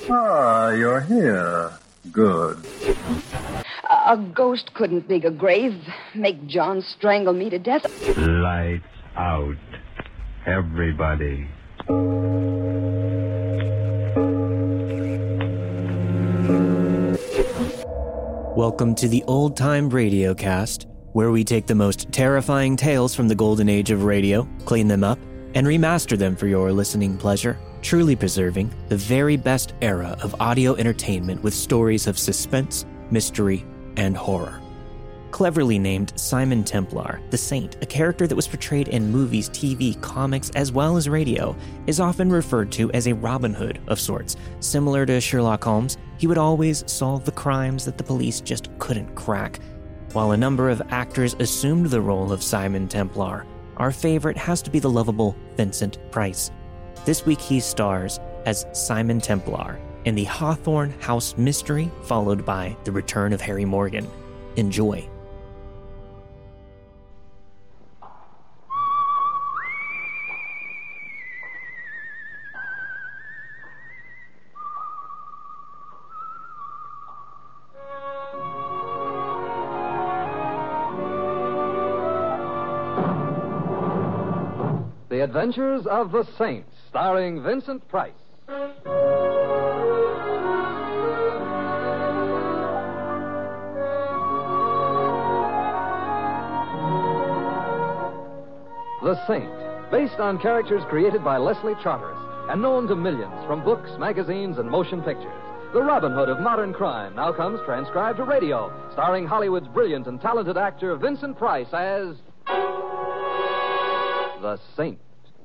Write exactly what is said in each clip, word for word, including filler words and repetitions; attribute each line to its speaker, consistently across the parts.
Speaker 1: Ah, you're here. Good.
Speaker 2: A ghost couldn't dig a grave, make John strangle me to death.
Speaker 1: Lights out. Everybody.
Speaker 3: Welcome to the Old Time Radio Cast, where we take the most terrifying tales from the golden age of radio, clean them up, and remaster them for your listening pleasure, truly preserving the very best era of audio entertainment with stories of suspense, mystery, and horror. Cleverly named Simon Templar, the Saint, a character that was portrayed in movies, T V, comics, as well as radio, is often referred to as a Robin Hood of sorts. Similar to Sherlock Holmes, he would always solve the crimes that the police just couldn't crack. While a number of actors assumed the role of Simon Templar, our favorite has to be the lovable Vincent Price. This week he stars as Simon Templar in the Hawthorne House Mystery, followed by The Return of Harry Morgan. Enjoy.
Speaker 4: The Adventures of the Saint, starring Vincent Price. The Saint, based on characters created by Leslie Charteris and known to millions from books, magazines, and motion pictures. The Robin Hood of modern crime now comes transcribed to radio, starring Hollywood's brilliant and talented actor Vincent Price as The Saint.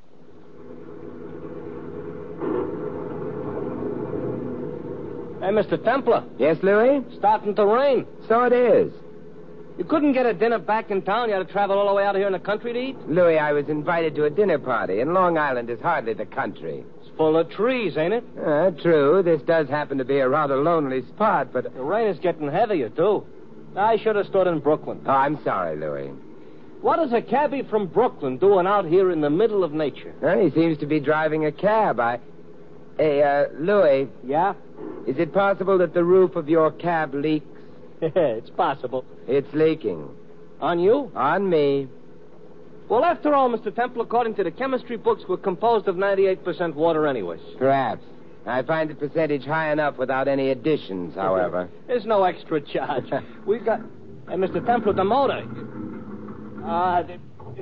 Speaker 5: Hey, Mister Templar.
Speaker 6: Yes, Louis?
Speaker 5: Starting to rain.
Speaker 6: So it is.
Speaker 5: You couldn't get a dinner back in town? You had to travel all the way out here in the country to eat?
Speaker 6: Louis, I was invited to a dinner party, and Long Island is hardly the country.
Speaker 5: It's full of trees, ain't it?
Speaker 6: Uh, true. This does happen to be a rather lonely spot, but...
Speaker 5: The rain is getting heavier, too. I should have stood in Brooklyn.
Speaker 6: Oh, I'm sorry, Louis.
Speaker 5: What is a cabbie from Brooklyn doing out here in the middle of nature?
Speaker 6: Well, he seems to be driving a cab. I... Hey, uh, Louis.
Speaker 5: Yeah?
Speaker 6: Is it possible that the roof of your cab leaks?
Speaker 5: It's possible.
Speaker 6: It's leaking.
Speaker 5: On you?
Speaker 6: On me.
Speaker 5: Well, after all, Mister Temple, according to the chemistry books, we're composed of ninety-eight percent water anyways.
Speaker 6: Perhaps. I find the percentage high enough without any additions, however.
Speaker 5: There's no extra charge. We've got... Hey, Mister Temple, the motor. Uh, it...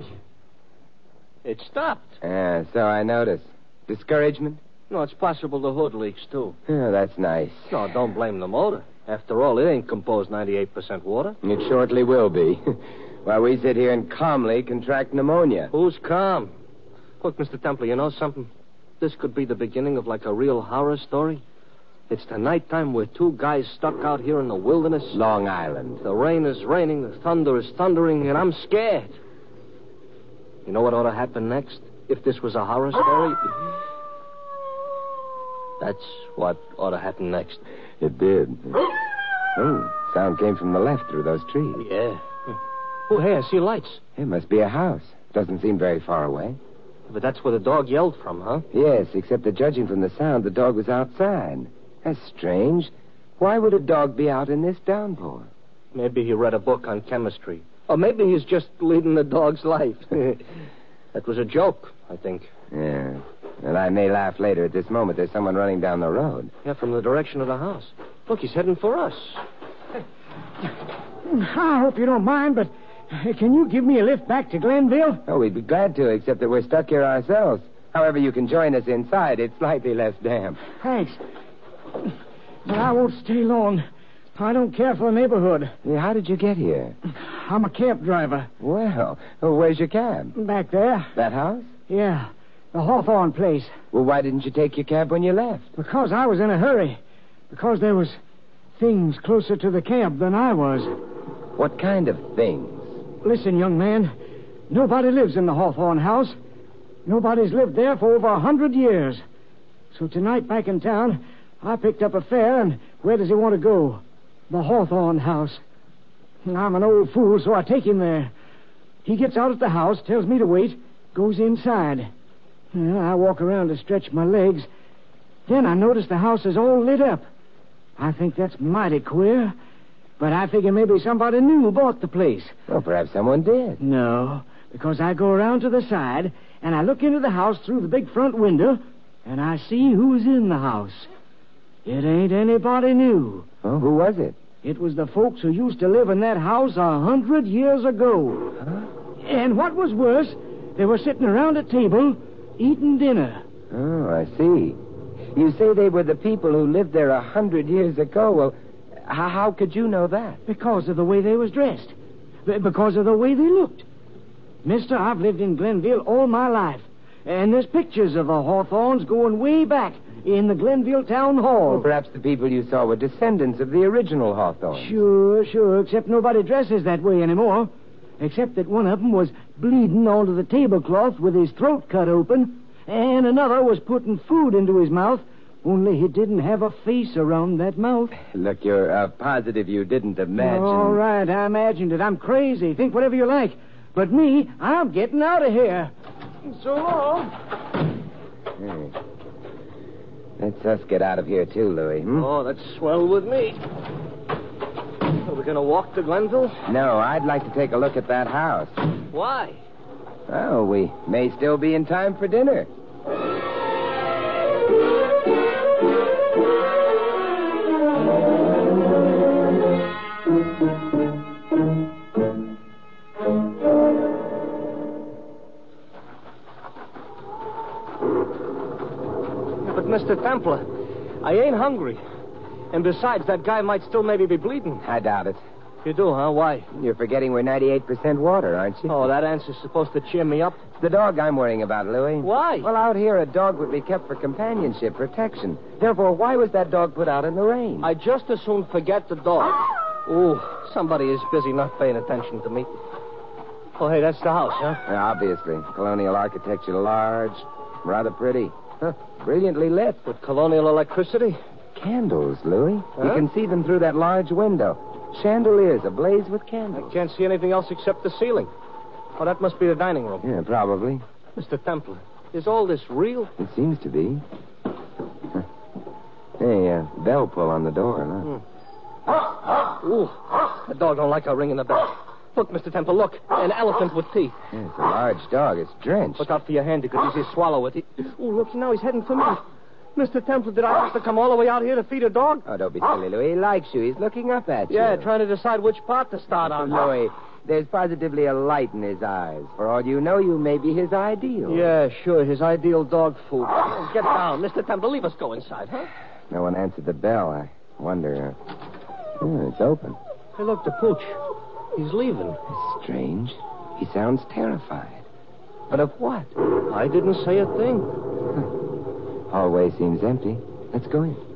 Speaker 5: it stopped.
Speaker 6: Yeah, so I notice. Discouragement?
Speaker 5: No, it's possible the hood leaks, too.
Speaker 6: Oh, that's nice.
Speaker 5: No, don't blame the motor. After all, it ain't composed ninety-eight percent water.
Speaker 6: It shortly will be. While we sit here and calmly contract pneumonia.
Speaker 5: Who's calm? Look, Mister Temple, you know something? This could be the beginning of like a real horror story. It's the nighttime we're two guys stuck out here in the wilderness.
Speaker 6: Long Island.
Speaker 5: The rain is raining, the thunder is thundering, and I'm scared. You know what ought to happen next? If this was a horror story? That's what ought to happen next.
Speaker 6: It did. Oh, sound came from the left through those trees.
Speaker 5: Yeah. Oh, hey, I see lights.
Speaker 6: It must be a house. Doesn't seem very far away.
Speaker 5: But that's where the dog yelled from, huh?
Speaker 6: Yes, except that judging from the sound, the dog was outside. That's strange. Why would a dog be out in this downpour?
Speaker 5: Maybe he read a book on chemistry. Or maybe he's just leading the dog's life. That was a joke, I think.
Speaker 6: Yeah. And I may laugh later. At this moment, there's someone running down the road.
Speaker 5: Yeah, from the direction of the house. Look, he's heading for us.
Speaker 7: I hope you don't mind, but can you give me a lift back to Glenville?
Speaker 6: Oh, we'd be glad to, except that we're stuck here ourselves. However, you can join us inside. It's slightly less damp.
Speaker 7: Thanks. But I won't stay long. I don't care for the neighborhood.
Speaker 6: Yeah, how did you get here?
Speaker 7: I'm a cab driver.
Speaker 6: Well, well, where's your cab?
Speaker 7: Back there.
Speaker 6: That house?
Speaker 7: Yeah, the Hawthorne place.
Speaker 6: Well, why didn't you take your cab when you left?
Speaker 7: Because I was in a hurry. Because there was things closer to the camp than I was.
Speaker 6: What kind of things?
Speaker 7: Listen, young man. Nobody lives in the Hawthorne house. Nobody's lived there for over a hundred years. So tonight, back in town, I picked up a fare, and where does he want to go? The Hawthorne house. I'm an old fool, so I take him there. He gets out at the house, tells me to wait, goes inside. Well, I walk around to stretch my legs, Then I noticed the house is all lit up. I think that's mighty queer. But I figure maybe somebody new bought the place.
Speaker 6: Well, perhaps someone did.
Speaker 7: No, because I go around to the side, and I look into the house through the big front window, and I see who's in the house. It ain't anybody new.
Speaker 6: Oh, who was it?
Speaker 7: It was the folks who used to live in that house a hundred years ago.
Speaker 6: Huh?
Speaker 7: And what was worse, they were sitting around a table eating dinner.
Speaker 6: Oh, I see. You say they were the people who lived there a hundred years ago. Well, how, how could you know that?
Speaker 7: Because of the way they was dressed. B- because of the way they looked. Mister, I've lived in Glenville all my life. And there's pictures of the Hawthorns going way back in the Glenville Town Hall.
Speaker 6: Well, perhaps the people you saw were descendants of the original Hawthorns.
Speaker 7: Sure, sure, except nobody dresses that way anymore. Except that one of them was bleeding onto the tablecloth with his throat cut open, and another was putting food into his mouth, only he didn't have a face around that mouth.
Speaker 6: Look, you're uh, positive you didn't imagine.
Speaker 7: All right, I imagined it. I'm crazy. Think whatever you like. But me, I'm getting out of here. So long.
Speaker 6: Hey. Let's us get out of here, too, Louis. Hmm?
Speaker 5: Oh, that's swell with me. Are we going to walk to Glenville?
Speaker 6: No, I'd like to take a look at that house.
Speaker 5: Why?
Speaker 6: Oh, we may still be in time for dinner.
Speaker 5: But, Mister Templar, I ain't hungry. And besides, that guy might still maybe be bleeding.
Speaker 6: I doubt it.
Speaker 5: You do, huh? Why?
Speaker 6: You're forgetting we're ninety-eight percent water, aren't you?
Speaker 5: Oh, that answer's supposed to cheer me up.
Speaker 6: It's the dog I'm worrying about, Louis.
Speaker 5: Why?
Speaker 6: Well, out here, a dog would be kept for companionship, protection. Therefore, why was that dog put out in the rain?
Speaker 5: I just as soon forget the dog. Ooh, somebody is busy not paying attention to me. Oh, hey, that's the house, huh?
Speaker 6: Yeah, obviously. Colonial architecture, large, rather pretty. Huh, brilliantly lit.
Speaker 5: With colonial electricity?
Speaker 6: Candles, Louis.
Speaker 5: Huh?
Speaker 6: You can see them through that large window. Chandeliers ablaze with candles.
Speaker 5: I can't see anything else except the ceiling. Oh, that must be the dining room.
Speaker 6: Yeah, probably.
Speaker 5: Mister Templar, is all this real?
Speaker 6: It seems to be. Huh. Hey, uh, bell pull on the door, huh?
Speaker 5: Hmm. Ooh, the dog don't like our ringing the bell. Look, Mister Templar, look. An elephant with teeth.
Speaker 6: Yeah, it's a large dog. It's drenched.
Speaker 5: Look out for your hand. You could easily swallow it. He... Ooh, look, now he's heading for me. Mister Templar, did I have to come all the way out here to feed a dog?
Speaker 6: Oh, don't be silly, Louis. He likes you. He's looking up at you.
Speaker 5: Yeah, trying to decide which part to start on.
Speaker 6: Louis, there's positively a light in his eyes. For all you know, you may be his ideal.
Speaker 5: Yeah, sure. His ideal dog food. Oh, get down. Mister Templar, leave us go inside, huh?
Speaker 6: No one answered the bell. I wonder. Uh... Oh, it's open.
Speaker 5: Hey, look, the pooch. He's leaving.
Speaker 6: It's strange. He sounds terrified. But of what?
Speaker 5: I didn't say a thing.
Speaker 6: Hallway seems empty. Let's go in.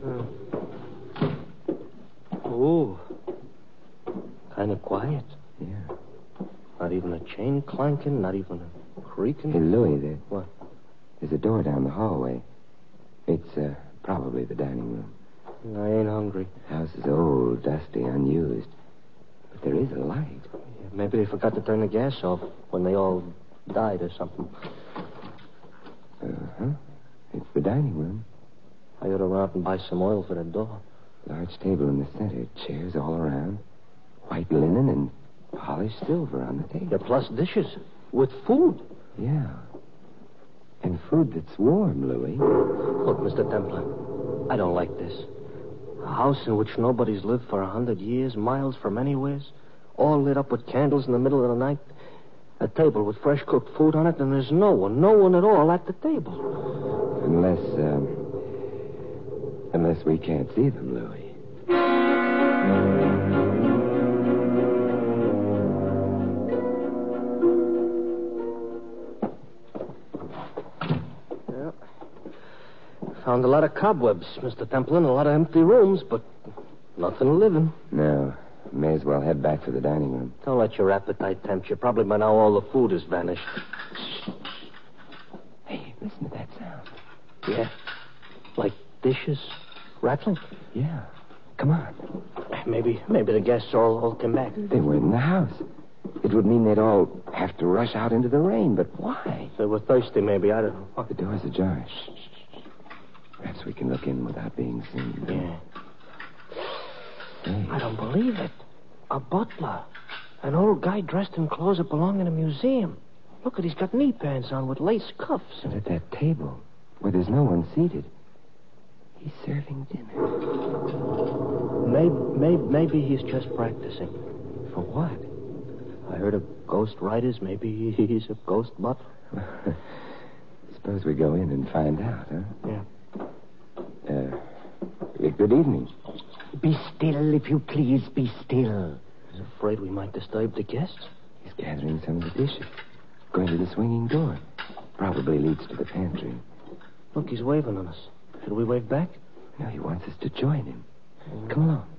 Speaker 5: Uh. Ooh. Kind of quiet.
Speaker 6: Yeah.
Speaker 5: Not even a chain clanking, not even a creaking.
Speaker 6: Hey, Louis, there.
Speaker 5: What?
Speaker 6: There's a door down the hallway. It's uh, probably the dining room.
Speaker 5: I ain't hungry.
Speaker 6: The house is old, dusty, unused. But there is a light.
Speaker 5: Yeah, maybe they forgot to turn the gas off when they all died or something.
Speaker 6: Uh-huh. It's the dining room.
Speaker 5: I ought to run out and buy some oil for the door.
Speaker 6: Large table in the center, chairs all around, white linen and polished silver on the table.
Speaker 5: Yeah, plus dishes with food.
Speaker 6: Yeah. And food that's warm, Louis.
Speaker 5: Look, Mister Templar, I don't like this. A house in which nobody's lived for a hundred years, miles from anywheres, all lit up with candles in the middle of the night, a table with fresh cooked food on it, and there's no one, no one at all at the table.
Speaker 6: Unless, um, unless we can't see them, Louis.
Speaker 5: Yeah. Found a lot of cobwebs, Mister Templar, and a lot of empty rooms, but nothing living.
Speaker 6: No. May as well head back to the dining room.
Speaker 5: Don't let your appetite tempt you. Probably by now all the food has vanished.
Speaker 6: Hey, listen to that sound.
Speaker 5: Yeah. Like dishes rattling?
Speaker 6: Yeah. Come on.
Speaker 5: Maybe maybe the guests all, all came back.
Speaker 6: They were in the house. It would mean they'd all have to rush out into the rain, but why?
Speaker 5: They were thirsty, maybe. I don't know.
Speaker 6: The door's ajar. Shh, shh, shh. Perhaps we can look in without being seen.
Speaker 5: Yeah.
Speaker 6: Hey.
Speaker 5: I don't believe it. A butler. An old guy dressed in clothes that belong in a museum. Look at, he's got knee pants on with lace cuffs.
Speaker 6: And at that table, where there's no one seated, he's serving dinner.
Speaker 5: Maybe, maybe, maybe he's just practicing.
Speaker 6: For what?
Speaker 5: I heard of ghost writers. Maybe he's a ghost butler.
Speaker 6: Suppose we go in and find out, huh?
Speaker 5: Yeah.
Speaker 6: Uh, good evening.
Speaker 7: Be still, if you please, be still.
Speaker 5: He's afraid we might disturb the guests.
Speaker 6: He's gathering some of the dishes. Going to the swinging door. Probably leads to the pantry.
Speaker 5: Look, he's waving on us. Should we wave back?
Speaker 6: No, he wants us to join him. Come along.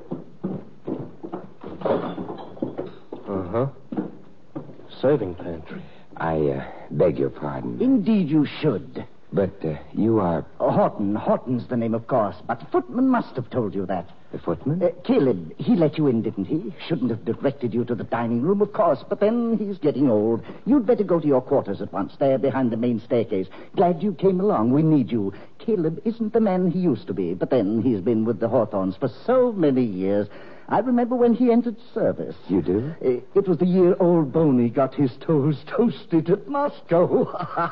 Speaker 5: Uh-huh. Serving pantry.
Speaker 6: I uh, beg your pardon.
Speaker 7: Indeed you should.
Speaker 6: But uh, you are...
Speaker 7: Uh, Horton. Horton's the name, of course. But the footman must have told you that.
Speaker 6: The footman?
Speaker 7: Uh, Caleb, he let you in, didn't he? Shouldn't have directed you to the dining room, of course. But then he's getting old. You'd better go to your quarters at once, there behind the main staircase. Glad you came along. We need you. Caleb isn't the man he used to be. But then he's been with the Hawthorns for so many years. I remember when he entered service.
Speaker 6: You do?
Speaker 7: Uh, it was the year old Boney got his toes toasted at Moscow.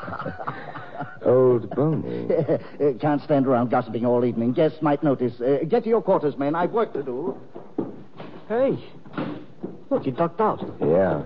Speaker 6: Old Boney?
Speaker 7: Uh, uh, can't stand around gossiping all evening. Guests might notice. Uh, get to your quarters, men. I've work to do.
Speaker 5: Hey. Look, he ducked out.
Speaker 6: Yeah.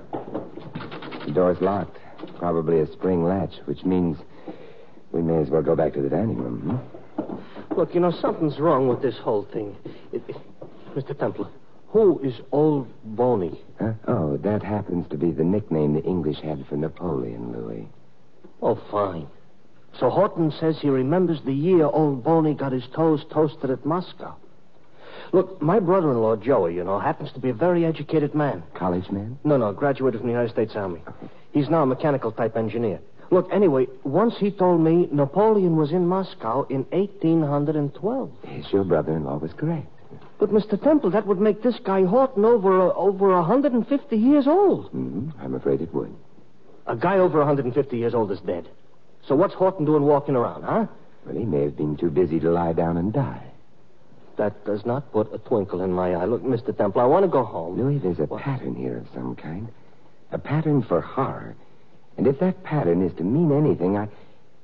Speaker 6: The door's locked. Probably a spring latch, which means we may as well go back to the dining room, hmm?
Speaker 5: Look, you know, something's wrong with this whole thing. It, it, Mister Templar, who is Old Boney?
Speaker 6: Huh? Oh, that happens to be the nickname the English had for Napoleon, Louis.
Speaker 5: Oh, fine. So Horton says he remembers the year Old Boney got his toes toasted at Moscow. Look, my brother-in-law, Joey, you know, happens to be a very educated man.
Speaker 6: College man?
Speaker 5: No, no, graduated from the United States Army. He's now a mechanical-type engineer. Look, anyway, once he told me Napoleon was in Moscow in eighteen twelve.
Speaker 6: Yes, your brother-in-law was correct.
Speaker 5: But, Mister Temple, that would make this guy Horton over uh, over one hundred fifty years old.
Speaker 6: Mm-hmm. I'm afraid it would.
Speaker 5: A guy over one hundred fifty years old is dead. So what's Horton doing walking around, huh?
Speaker 6: Well, he may have been too busy to lie down and die.
Speaker 5: That does not put a twinkle in my eye. Look, Mister Temple, I want to go home.
Speaker 6: Louis, there's a
Speaker 5: What?
Speaker 6: pattern here of some kind. A pattern for horror. And if that pattern is to mean anything, I...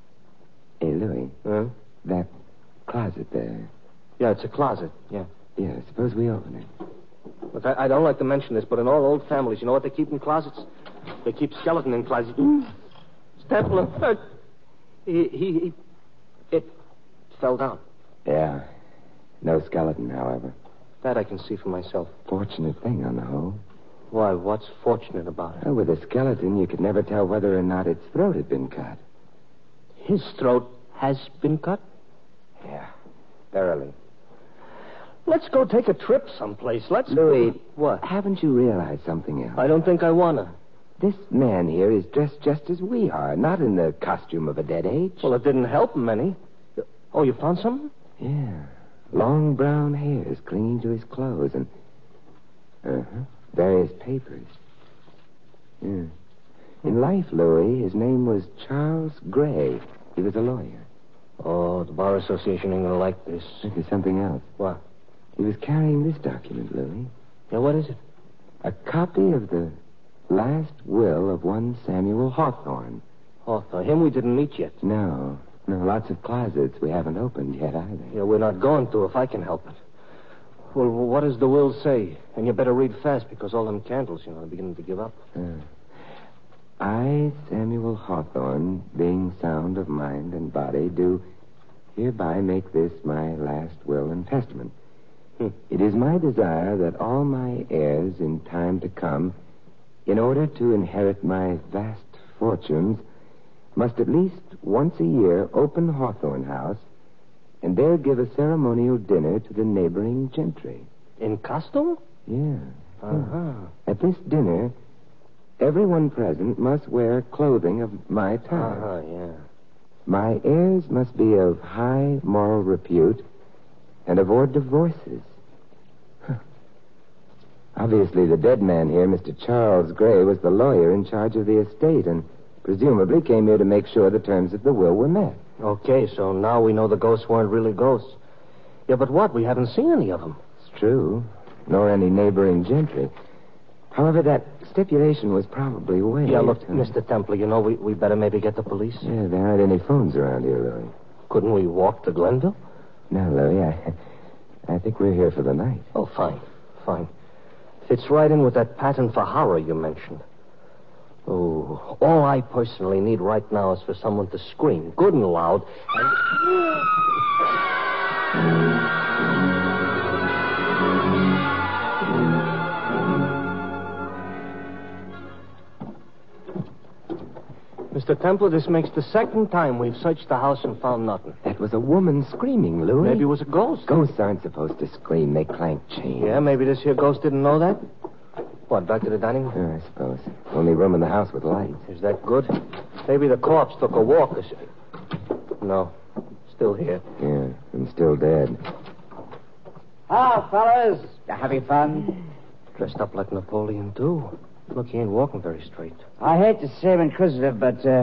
Speaker 6: Hey, Louis.
Speaker 5: Huh?
Speaker 6: That closet there.
Speaker 5: Yeah, it's a closet. Yeah.
Speaker 6: Yeah, suppose we open it.
Speaker 5: Look, I, I don't like to mention this, but in all old families, you know what they keep in closets? They keep skeleton in closets. Temple, uh, he, he, he, it fell down.
Speaker 6: Yeah. No skeleton, however.
Speaker 5: That I can see for myself.
Speaker 6: Fortunate thing on the whole.
Speaker 5: Why, what's fortunate about it?
Speaker 6: Well, with a skeleton, you could never tell whether or not its throat had been cut.
Speaker 5: His throat has been cut?
Speaker 6: Yeah, thoroughly.
Speaker 5: Let's go take a trip someplace. Let's...
Speaker 6: Louis,
Speaker 5: What?
Speaker 6: haven't you realized something else?
Speaker 5: I don't think I wanna.
Speaker 6: This man here is dressed just as we are, not in the costume of a dead age.
Speaker 5: Well, it didn't help him any. Oh, you found something?
Speaker 6: Yeah. Long brown hairs clinging to his clothes and... Uh-huh. Various papers. Yeah. In life, Louis, his name was Charles Gray. He was a lawyer.
Speaker 5: Oh, the Bar Association ain't gonna like this.
Speaker 6: There's something else.
Speaker 5: What?
Speaker 6: He was carrying this document, Louis.
Speaker 5: Yeah, what is it?
Speaker 6: A copy of the last will of one Samuel Hawthorne.
Speaker 5: Hawthorne. Him we didn't meet yet.
Speaker 6: No. No, lots of closets we haven't opened yet either.
Speaker 5: Yeah, we're not going to if I can help it. Well, what does the will say? And you better read fast because all them candles, you know, are beginning to give up.
Speaker 6: Uh, I, Samuel Hawthorne, being sound of mind and body, do hereby make this my last will and testament.
Speaker 5: Hmm.
Speaker 6: It is my desire that all my heirs in time to come, in order to inherit my vast fortunes, must at least once a year open Hawthorne House and there give a ceremonial dinner to the neighboring gentry.
Speaker 5: In costume?
Speaker 6: Yeah.
Speaker 5: Uh-huh.
Speaker 6: At this dinner, everyone present must wear clothing of my time.
Speaker 5: Uh-huh, yeah.
Speaker 6: My heirs must be of high moral repute and avoid divorces. Huh. Obviously, the dead man here, Mister Charles Gray, was the lawyer in charge of the estate and presumably came here to make sure the terms of the will were met.
Speaker 5: Okay, so now we know the ghosts weren't really ghosts. Yeah, but what? We haven't seen any of them.
Speaker 6: It's true. Nor any neighboring gentry. However, that stipulation was probably waived.
Speaker 5: Yeah, look,
Speaker 6: huh?
Speaker 5: Mister Templar, you know, we, we better maybe get the police.
Speaker 6: Yeah, there aren't any phones around here, Louis.
Speaker 5: Couldn't we walk to Glenville?
Speaker 6: No, Louis, I, I think we're here for the night.
Speaker 5: Oh, fine, fine. Fits right in with that pattern for horror you mentioned. Oh, all I personally need right now is for someone to scream good and loud and... Mister Templar, this makes the second time we've searched the house and found nothing.
Speaker 6: That was a woman screaming, Louis.
Speaker 5: Maybe it was a ghost.
Speaker 6: Ghosts aren't supposed to scream. They clank chains.
Speaker 5: Yeah, maybe this here ghost didn't know that. What, back to the dining room?
Speaker 6: Yeah, I suppose. Only room in the house with lights.
Speaker 5: Is that good? Maybe the corpse took a walk or something. No, still here.
Speaker 6: Yeah, and still dead.
Speaker 7: Ah, fellas, you having fun?
Speaker 5: Dressed up like Napoleon, too. Look, he ain't walking very straight.
Speaker 7: I hate to seem inquisitive, but, uh...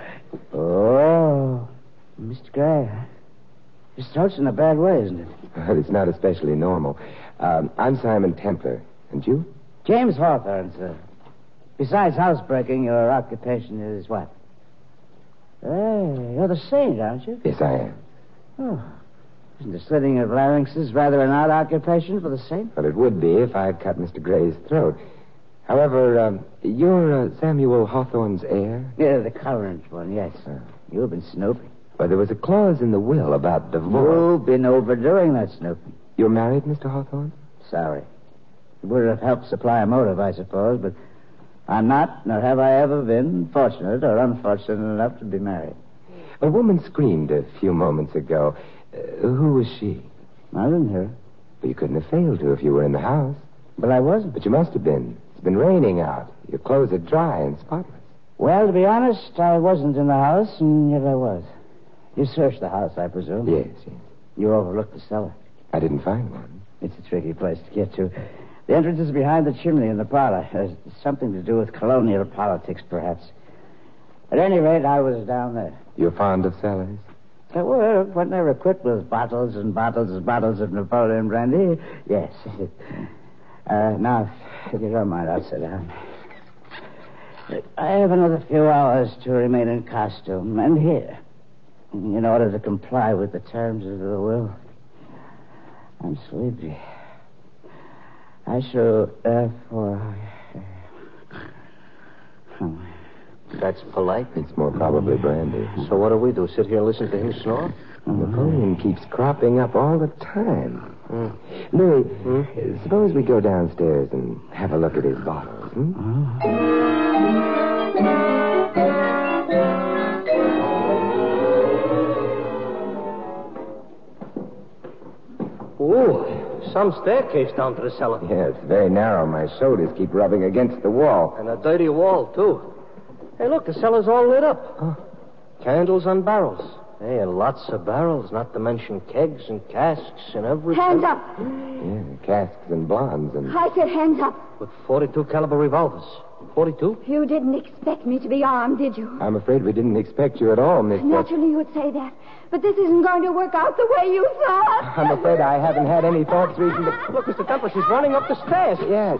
Speaker 7: Oh, Mister Gray, your throat's in a bad way, isn't it?
Speaker 6: But it's not especially normal. Um, I'm Simon Templar. And you?
Speaker 7: James Hawthorne, sir. Besides housebreaking, your occupation is what? Hey, you're the saint, aren't you?
Speaker 6: Yes, I am.
Speaker 7: Oh. Isn't the slitting of larynxes rather an odd occupation for the saint?
Speaker 6: Well, it would be if I'd cut Mister Gray's throat. However, um, you're uh, Samuel Hawthorne's heir?
Speaker 7: Yeah, the current one, yes.
Speaker 6: Uh,
Speaker 7: You've been snooping.
Speaker 6: Well, there was a clause in the will about divorce.
Speaker 7: You've been overdoing that snooping.
Speaker 6: You're married, Mister Hawthorne?
Speaker 7: Sorry. It would have helped supply a motive, I suppose, but I'm not, nor have I ever been, fortunate or unfortunate enough to be married.
Speaker 6: A woman screamed a few moments ago. Uh, who was she?
Speaker 7: I didn't hear her.
Speaker 6: Well, you couldn't have failed to if you were in the house.
Speaker 7: But I wasn't.
Speaker 6: But you must have been. It's been raining out. Your clothes are dry and spotless.
Speaker 7: Well, to be honest, I wasn't in the house, and yet I was. You searched the house, I presume.
Speaker 6: Yes, yes.
Speaker 7: You overlooked the cellar.
Speaker 6: I didn't find one.
Speaker 7: It's a tricky place to get to. The entrance is behind the chimney in the parlor. Has something to do with colonial politics, perhaps. At any rate, I was down there.
Speaker 6: You're fond of cellars?
Speaker 7: So, well, when they were equipped with bottles and bottles and bottles of Napoleon brandy, yes. Uh, now, if you don't mind, I'll sit down. I have another few hours to remain in costume and here, in order to comply with the terms of the will. I'm sleepy. I shall, therefore...
Speaker 5: That's polite.
Speaker 6: It's more probably brandy.
Speaker 5: So what do we do? Sit here and listen to him snore?
Speaker 6: Napoleon keeps cropping up all the time.
Speaker 5: Mm.
Speaker 6: Louis,
Speaker 5: Hmm?
Speaker 6: uh, suppose we go downstairs and have a look at his bottles. Hmm?
Speaker 5: Ooh, some staircase down to the cellar.
Speaker 6: Yeah, it's very narrow. My shoulders keep rubbing against the wall.
Speaker 5: And a dirty wall, too. Hey, look, the cellar's all lit up.
Speaker 6: Huh.
Speaker 5: Candles on barrels. Hey, and lots of barrels, not to mention kegs and casks and everything.
Speaker 2: Hands up.
Speaker 6: Yeah, casks and blondes and...
Speaker 2: I said hands up.
Speaker 5: With forty-two caliber revolvers. forty-two?
Speaker 2: You didn't expect me to be armed, did you?
Speaker 6: I'm afraid we didn't expect you at all, Miss...
Speaker 2: Naturally, you would say that. But this isn't going to work out the way you thought.
Speaker 6: I'm afraid I haven't had any thoughts reason to...
Speaker 5: Look, Mister Templar, she's running up the stairs.
Speaker 6: Yes.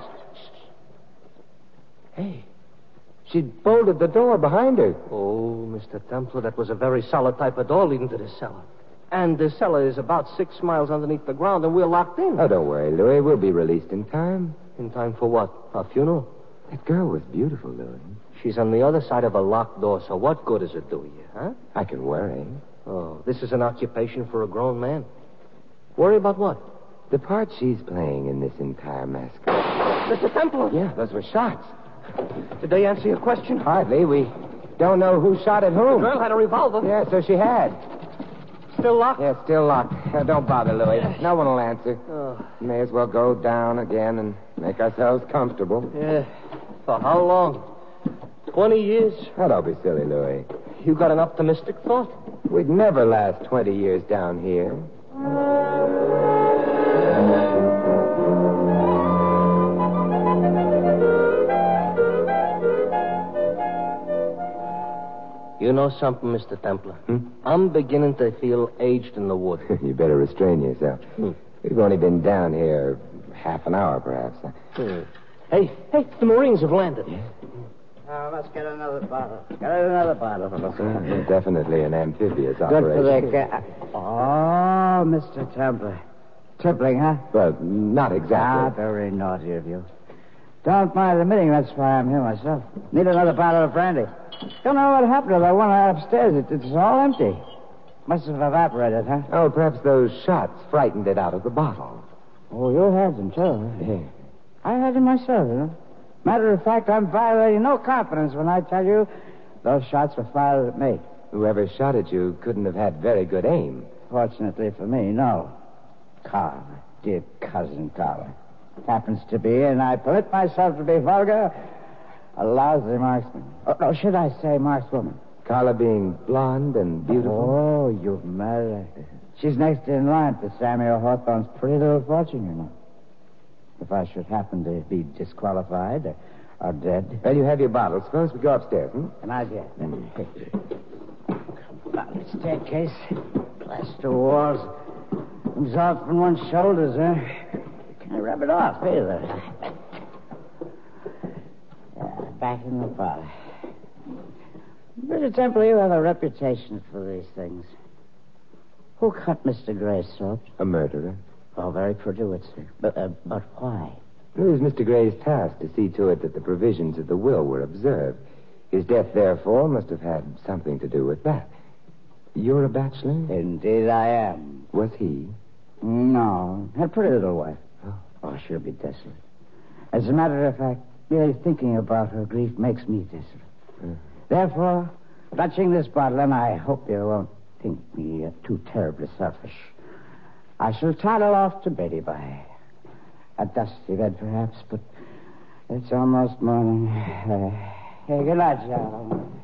Speaker 6: Hey, she'd bolted the door behind her.
Speaker 5: Oh, Mister Templar, that was a very solid type of door leading to the cellar. And the cellar is about six miles underneath the ground, and we're locked in.
Speaker 6: Oh, don't worry, Louis. We'll be released in time.
Speaker 5: In time for what? Our funeral?
Speaker 6: That girl was beautiful, Louis.
Speaker 5: She's on the other side of a locked door, so what good does it do you, huh?
Speaker 6: I can worry.
Speaker 5: Oh, this is an occupation for a grown man. Worry about what?
Speaker 6: The part she's playing in this entire masquerade.
Speaker 5: Mister Templar!
Speaker 6: Yeah, those were shots.
Speaker 5: Did they answer your question?
Speaker 6: Hardly. We don't know who shot at whom.
Speaker 5: The girl had a revolver.
Speaker 6: Yeah, so she had.
Speaker 5: Still locked?
Speaker 6: Yeah, still locked. Uh, don't bother, Louis. No one will answer.
Speaker 5: Oh.
Speaker 6: May as well go down again and make ourselves comfortable.
Speaker 5: Yeah. For how long? Twenty years?
Speaker 6: Oh, don't be silly, Louis.
Speaker 5: You got an optimistic thought?
Speaker 6: We'd never last twenty years down here.
Speaker 5: You You know something, Mister Templar?
Speaker 6: Hmm?
Speaker 5: I'm beginning to feel aged in the wood.
Speaker 6: You better restrain yourself.
Speaker 5: Hmm.
Speaker 6: We've only been down here half an hour, perhaps.
Speaker 5: Hmm. Hey, hey, the Marines have landed.
Speaker 6: Yeah.
Speaker 7: Now, let's get another bottle. Get another bottle.
Speaker 6: Uh, definitely an amphibious
Speaker 7: Good for
Speaker 6: operation.
Speaker 7: the cat. Oh, Mister Templar. Tripling, huh?
Speaker 6: Well, not
Speaker 7: Ah,
Speaker 6: exactly.
Speaker 7: very naughty of you. Don't mind admitting that's why I'm here myself. Need another bottle of brandy. Don't know what happened to that one upstairs. It, it's all empty. Must have evaporated, huh?
Speaker 6: Oh, perhaps those shots frightened it out of the bottle.
Speaker 7: Oh, you had them, too, huh?
Speaker 6: Yeah.
Speaker 7: I had them myself, you know. Matter of fact, I'm violating no confidence when I tell you those shots were fired at me.
Speaker 6: Whoever shot at you couldn't have had very good aim.
Speaker 7: Fortunately for me, no. Carl, dear cousin Carl, happens to be, and I permit myself to be vulgar, a lousy marksman. Oh, no, should I say markswoman?
Speaker 6: Carla being blonde and beautiful.
Speaker 7: Oh, you've married her. She's next in line for Samuel Hawthorne's pretty little fortune, you know. If I should happen to be disqualified or, or dead.
Speaker 6: Well, you have your bottle. Suppose we go upstairs, hmm?
Speaker 7: An idea. Down the staircase, plaster walls, comes off from one's shoulders, huh? Can I rub it off either? Yeah, back in the parlor. Mister Temple, you have a reputation for these things. Who cut Mister Gray's throat?
Speaker 6: A murderer.
Speaker 7: Oh, very fortuitous. But, uh, but why?
Speaker 6: It was Mister Gray's task to see to it that the provisions of the will were observed. His death, therefore, must have had something to do with that. You're a bachelor?
Speaker 7: Indeed I am.
Speaker 6: Was he?
Speaker 7: No. Had a pretty little wife.
Speaker 6: Oh.
Speaker 7: Oh, she'll be desolate. As a matter of fact, merely thinking about her grief makes me desolate.
Speaker 6: Uh.
Speaker 7: Therefore, touching this bottle, and I hope you won't think me uh, too terribly selfish, I shall toddle off to Betty by a dusty bed, perhaps, but it's almost morning. Uh, hey, good night, gentlemen.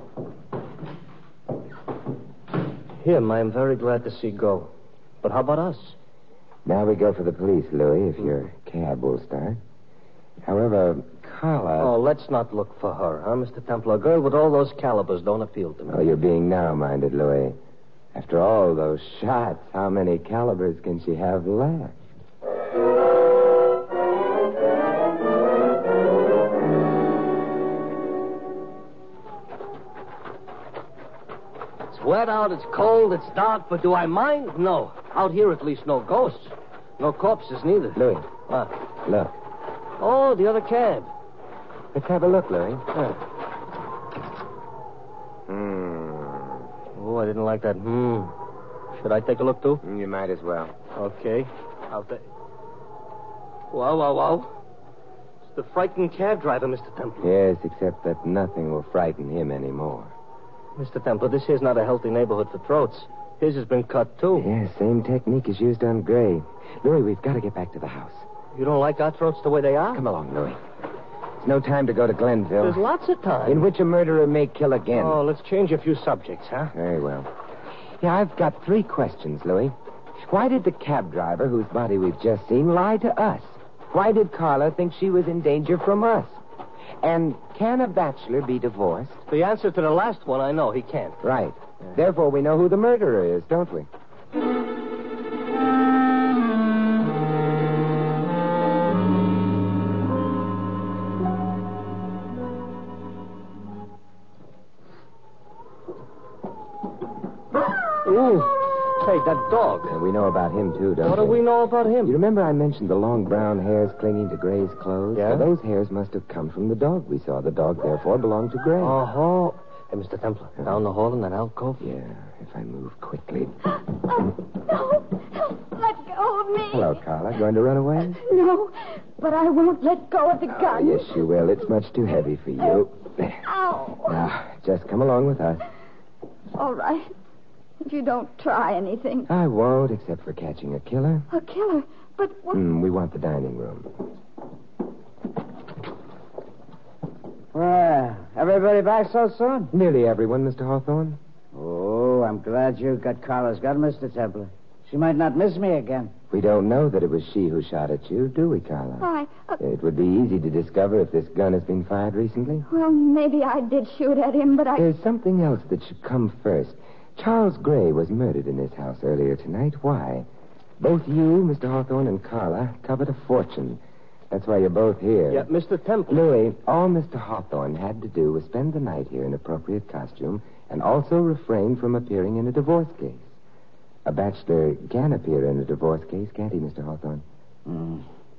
Speaker 5: Him, I'm very glad to see go. But how about us?
Speaker 6: Now we go for the police, Louis, if your cab will start. However, Carla...
Speaker 5: Oh, let's not look for her, huh, Mister Templar? A girl with all those calibers don't appeal to me.
Speaker 6: Oh, you're being narrow-minded, Louis. After all those shots, how many calibers can she have left?
Speaker 5: It's wet out, it's cold, it's dark, but do I mind? No. Out here, at least, no ghosts. No corpses, neither.
Speaker 6: Louis.
Speaker 5: What?
Speaker 6: Look.
Speaker 5: Oh, the other cab.
Speaker 6: Let's have a look, Louis.
Speaker 5: Huh.
Speaker 6: Hmm.
Speaker 5: Oh, I didn't like that. Hmm. Should I take a look, too?
Speaker 6: You might as well.
Speaker 5: Okay. I'll take... Wow, wow, wow. It's the frightened cab driver, Mister Templar.
Speaker 6: Yes, except that nothing will frighten him anymore.
Speaker 5: Mister Templar, this here's not a healthy neighborhood for throats. His has been cut, too.
Speaker 6: Yes, same technique is used on Gray. Louis, we've got to get back to the house.
Speaker 5: You don't like our throats the way they are?
Speaker 6: Come along, Louis. It's no time to go to Glenville.
Speaker 5: There's lots of time.
Speaker 6: In which a murderer may kill again.
Speaker 5: Oh, let's change a few subjects, huh?
Speaker 6: Very well. Yeah, I've got three questions, Louis. Why did the cab driver, whose body we've just seen, lie to us? Why did Carla think she was in danger from us? And can a bachelor be divorced?
Speaker 5: The answer to the last one, I know. He can't.
Speaker 6: Right. Yeah. Therefore, we know who the murderer is, don't we?
Speaker 5: Ooh. Say, that dog.
Speaker 6: And we know about him, too, don't
Speaker 5: What
Speaker 6: we?
Speaker 5: do we know about him?
Speaker 6: You remember I mentioned the long brown hairs clinging to Gray's clothes?
Speaker 5: Yeah?
Speaker 6: Well, those hairs must have come from the dog we saw. The dog, therefore, belonged to Gray.
Speaker 5: Uh-huh. Hey, Mister Templar, down the hall in that alcove?
Speaker 6: Yeah, if I move quickly.
Speaker 2: Oh, no. Let go of me.
Speaker 6: Hello, Carla. Going to run away?
Speaker 2: No, but I won't let go of the gun.
Speaker 6: Oh, yes, you will. It's much too heavy for you.
Speaker 2: Ow.
Speaker 6: Now, just come along with us.
Speaker 2: All right. If you don't try anything.
Speaker 6: I won't, except for catching a killer.
Speaker 2: A killer? But what...
Speaker 6: Mm, we want the dining room.
Speaker 7: Well, everybody back so soon?
Speaker 6: Nearly everyone, Mister Hawthorne.
Speaker 7: Oh, I'm glad you got Carla's gun, Mister Templar. She might not miss me again.
Speaker 6: We don't know that it was she who shot at you, do we, Carla?
Speaker 2: Why? Uh,
Speaker 6: It would be easy to discover if this gun has been fired recently.
Speaker 2: well, maybe I did shoot at him, but I...
Speaker 6: There's something else that should come first. Charles Gray was murdered in this house earlier tonight. Why? Both you, Mister Hawthorne, and Carla covered a fortune. That's why you're both here.
Speaker 5: Yeah, Mister Temple.
Speaker 6: Louis, all Mister Hawthorne had to do was spend the night here in appropriate costume and also refrain from appearing in a divorce case. A bachelor can appear in a divorce case, can't he, Mister Hawthorne?
Speaker 7: Hmm.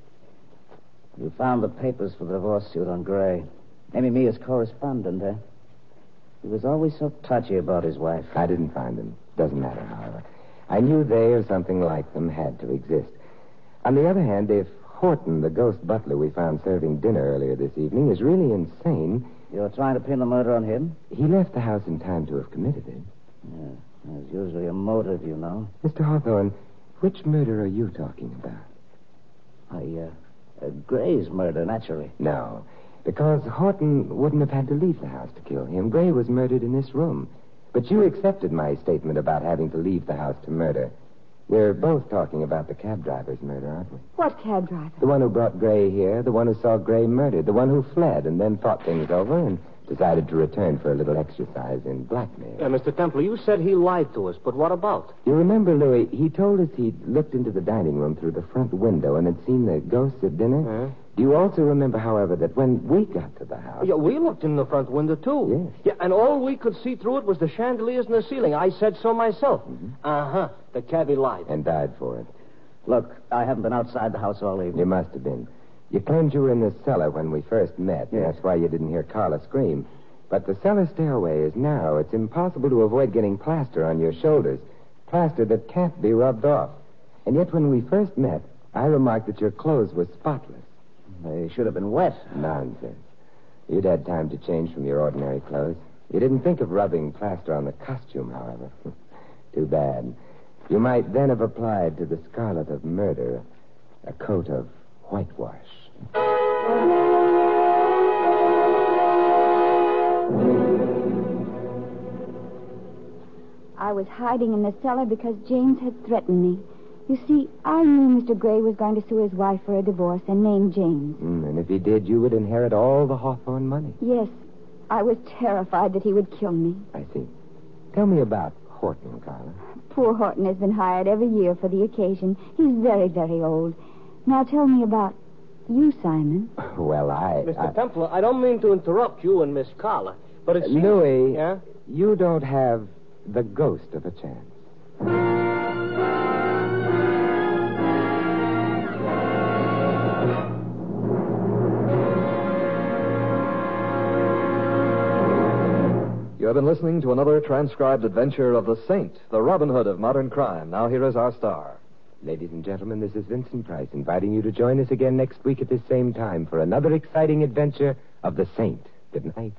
Speaker 7: You found the papers for the divorce suit on Gray. Naming me as correspondent, eh? He was always so touchy about his wife.
Speaker 6: I didn't find them. Doesn't matter, however. I knew they or something like them had to exist. On the other hand, if Horton, the ghost butler we found serving dinner earlier this evening, is really insane...
Speaker 7: You're trying to pin the murder on him?
Speaker 6: He left the house in time to have committed it.
Speaker 7: Yeah, there's usually a motive, you know.
Speaker 6: Mister Hawthorne, which murder are you talking about?
Speaker 7: I, uh, uh, Gray's murder, naturally.
Speaker 6: No, because Horton wouldn't have had to leave the house to kill him. Gray was murdered in this room. But you accepted my statement about having to leave the house to murder. We're both talking about the cab driver's murder, aren't we?
Speaker 2: What cab driver?
Speaker 6: The one who brought Gray here, the one who saw Gray murdered, the one who fled and then thought things over and decided to return for a little exercise in blackmail.
Speaker 5: Yeah, Mister Temple, you said he lied to us, but what about?
Speaker 6: You remember, Louis, he told us he'd looked into the dining room through the front window and had seen the ghosts at dinner?
Speaker 5: Huh?
Speaker 6: Do you also remember, however, that when we got to the house...
Speaker 5: Yeah, we looked in the front window, too.
Speaker 6: Yes.
Speaker 5: Yeah, and all we could see through it was the chandeliers in the ceiling. I said so myself.
Speaker 6: Mm-hmm.
Speaker 5: Uh-huh. The cabbie lied.
Speaker 6: And died for it.
Speaker 7: Look, I haven't been outside the house all evening.
Speaker 6: You must have been. You claimed you were in the cellar when we first met. And
Speaker 7: Yes.
Speaker 6: that's why you didn't hear Carla scream. But the cellar stairway is narrow. It's impossible to avoid getting plaster on your shoulders. Plaster that can't be rubbed off. And yet when we first met, I remarked that your clothes were spotless.
Speaker 7: They should have been wet.
Speaker 6: Nonsense. You'd had time to change from your ordinary clothes. You didn't think of rubbing plaster on the costume, however. Too bad. You might then have applied to the scarlet of murder a coat of whitewash.
Speaker 8: I was hiding in the cellar because James had threatened me. You see, I knew Mister Gray was going to sue his wife for a divorce and name James.
Speaker 6: Mm, and if he did, you would inherit all the Hawthorne money.
Speaker 8: Yes, I was terrified that he would kill me.
Speaker 6: I see. Tell me about Horton, Carla.
Speaker 8: Poor Horton has been hired every year for the occasion. He's very, very old. Now tell me about you, Simon.
Speaker 6: Well, I...
Speaker 5: Mister
Speaker 6: I...
Speaker 5: Temple, I don't mean to interrupt you and Miss Carla, but it seems...
Speaker 6: Louis,
Speaker 5: Yeah?
Speaker 6: you don't have the ghost of a chance.
Speaker 4: You have been listening to another transcribed adventure of the Saint, the Robin Hood of modern crime. Now here is our star.
Speaker 6: Ladies and gentlemen, this is Vincent Price inviting you to join us again next week at this same time for another exciting adventure of the Saint. Good night.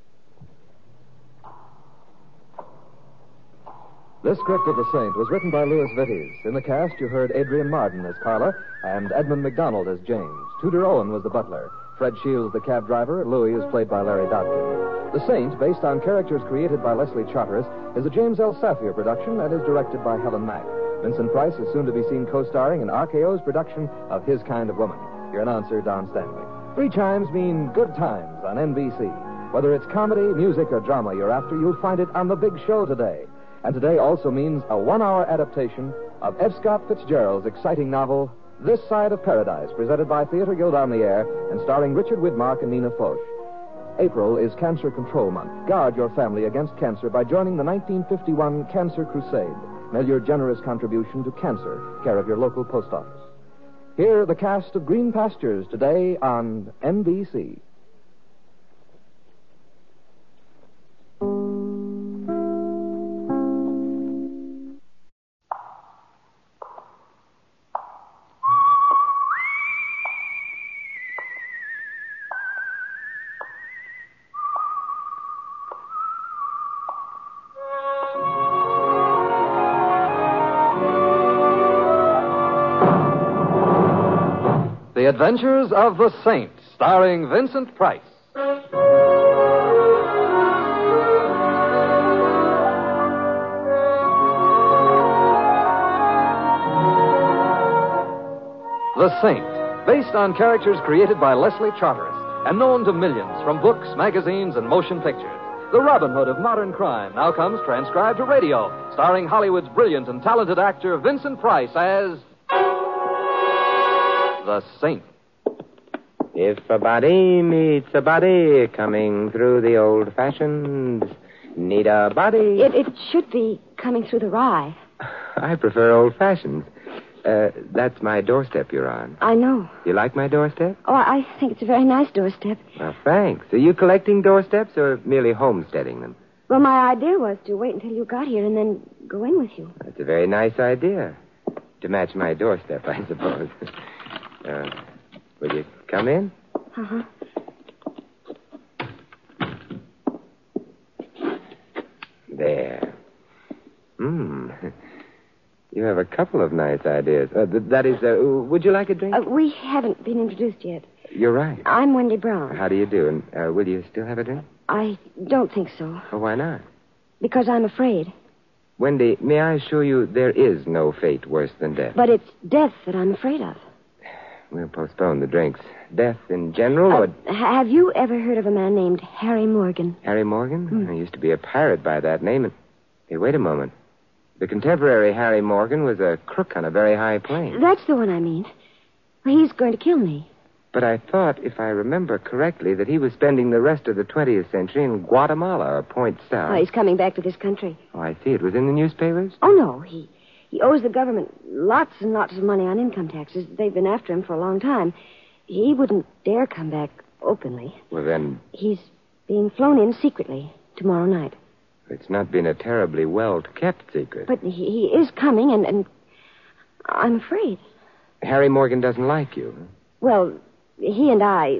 Speaker 4: This script of The Saint was written by Louis Vittes. In the cast, you heard Adrian Marden as Carla and Edmund McDonald as James. Tudor Owen was the butler. Fred Shields, the cab driver. Louis is played by Larry Dodkin. The Saint, based on characters created by Leslie Charteris, is a James L. Safier production and is directed by Helen Mack. Vincent Price is soon to be seen co-starring in R K O's production of His Kind of Woman. Your announcer, Don Stanley. Three chimes mean good times on N B C. Whether it's comedy, music, or drama you're after, you'll find it on The Big Show today. And today also means a one-hour adaptation of F. Scott Fitzgerald's exciting novel, This Side of Paradise, presented by Theater Guild on the Air and starring Richard Widmark and Nina Foch. April is Cancer Control Month. Guard your family against cancer by joining the nineteen fifty-one Cancer Crusade. Mail your generous contribution to cancer, care of your local post office. Hear the cast of Green Pastures today on N B C. The Adventures of the Saint, starring Vincent Price. The Saint, based on characters created by Leslie Charteris and known to millions from books, magazines, and motion pictures. The Robin Hood of modern crime now comes transcribed to radio, starring Hollywood's brilliant and talented actor Vincent Price as The Saint.
Speaker 6: If a body meets a body coming through the old-fashioned, need a body...
Speaker 2: It, it should be coming through the rye.
Speaker 6: I prefer old-fashioned. Uh, that's my doorstep you're on.
Speaker 2: I know.
Speaker 6: You like my doorstep?
Speaker 2: Oh, I think it's a very nice doorstep.
Speaker 6: Well, thanks. Are you collecting doorsteps or merely homesteading them?
Speaker 2: Well, my idea was to wait until you got here and then go in with you.
Speaker 6: That's a very nice idea. To match my doorstep, I suppose. uh, will you come in?
Speaker 2: Uh-huh.
Speaker 6: There. Hmm. You have a couple of nice ideas. Uh, th- that is, uh, would you like a drink?
Speaker 2: Uh, we haven't been introduced yet.
Speaker 6: You're right.
Speaker 2: I'm Wendy Brown.
Speaker 6: How do you do? And uh, will you still have a drink?
Speaker 2: I don't think so.
Speaker 6: Well, why not?
Speaker 2: Because I'm afraid.
Speaker 6: Wendy, may I assure you there is no fate worse than death?
Speaker 2: But it's death that I'm afraid of.
Speaker 6: We'll postpone the drinks. Death in general, or...
Speaker 2: Uh, have you ever heard of a man named Harry Morgan?
Speaker 6: Harry Morgan?
Speaker 2: Hmm.
Speaker 6: I used to be a pirate by that name. And... Hey, wait a moment. The contemporary Harry Morgan was a crook on a very high plane.
Speaker 2: That's the one I mean. Well, he's going to kill me.
Speaker 6: But I thought, if I remember correctly, that he was spending the rest of the twentieth century in Guatemala or Point South.
Speaker 2: Oh, he's coming back to this country.
Speaker 6: Oh, I see. It was in the newspapers?
Speaker 2: Oh, no. He he owes the government lots and lots of money on income taxes. They've been after him for a long time. He wouldn't dare come back openly.
Speaker 6: Well, then...
Speaker 2: He's being flown in secretly tomorrow night.
Speaker 6: It's not been a terribly well-kept secret.
Speaker 2: But he, he is coming, and, and I'm afraid.
Speaker 6: Harry Morgan doesn't like you.
Speaker 2: Well, he and I...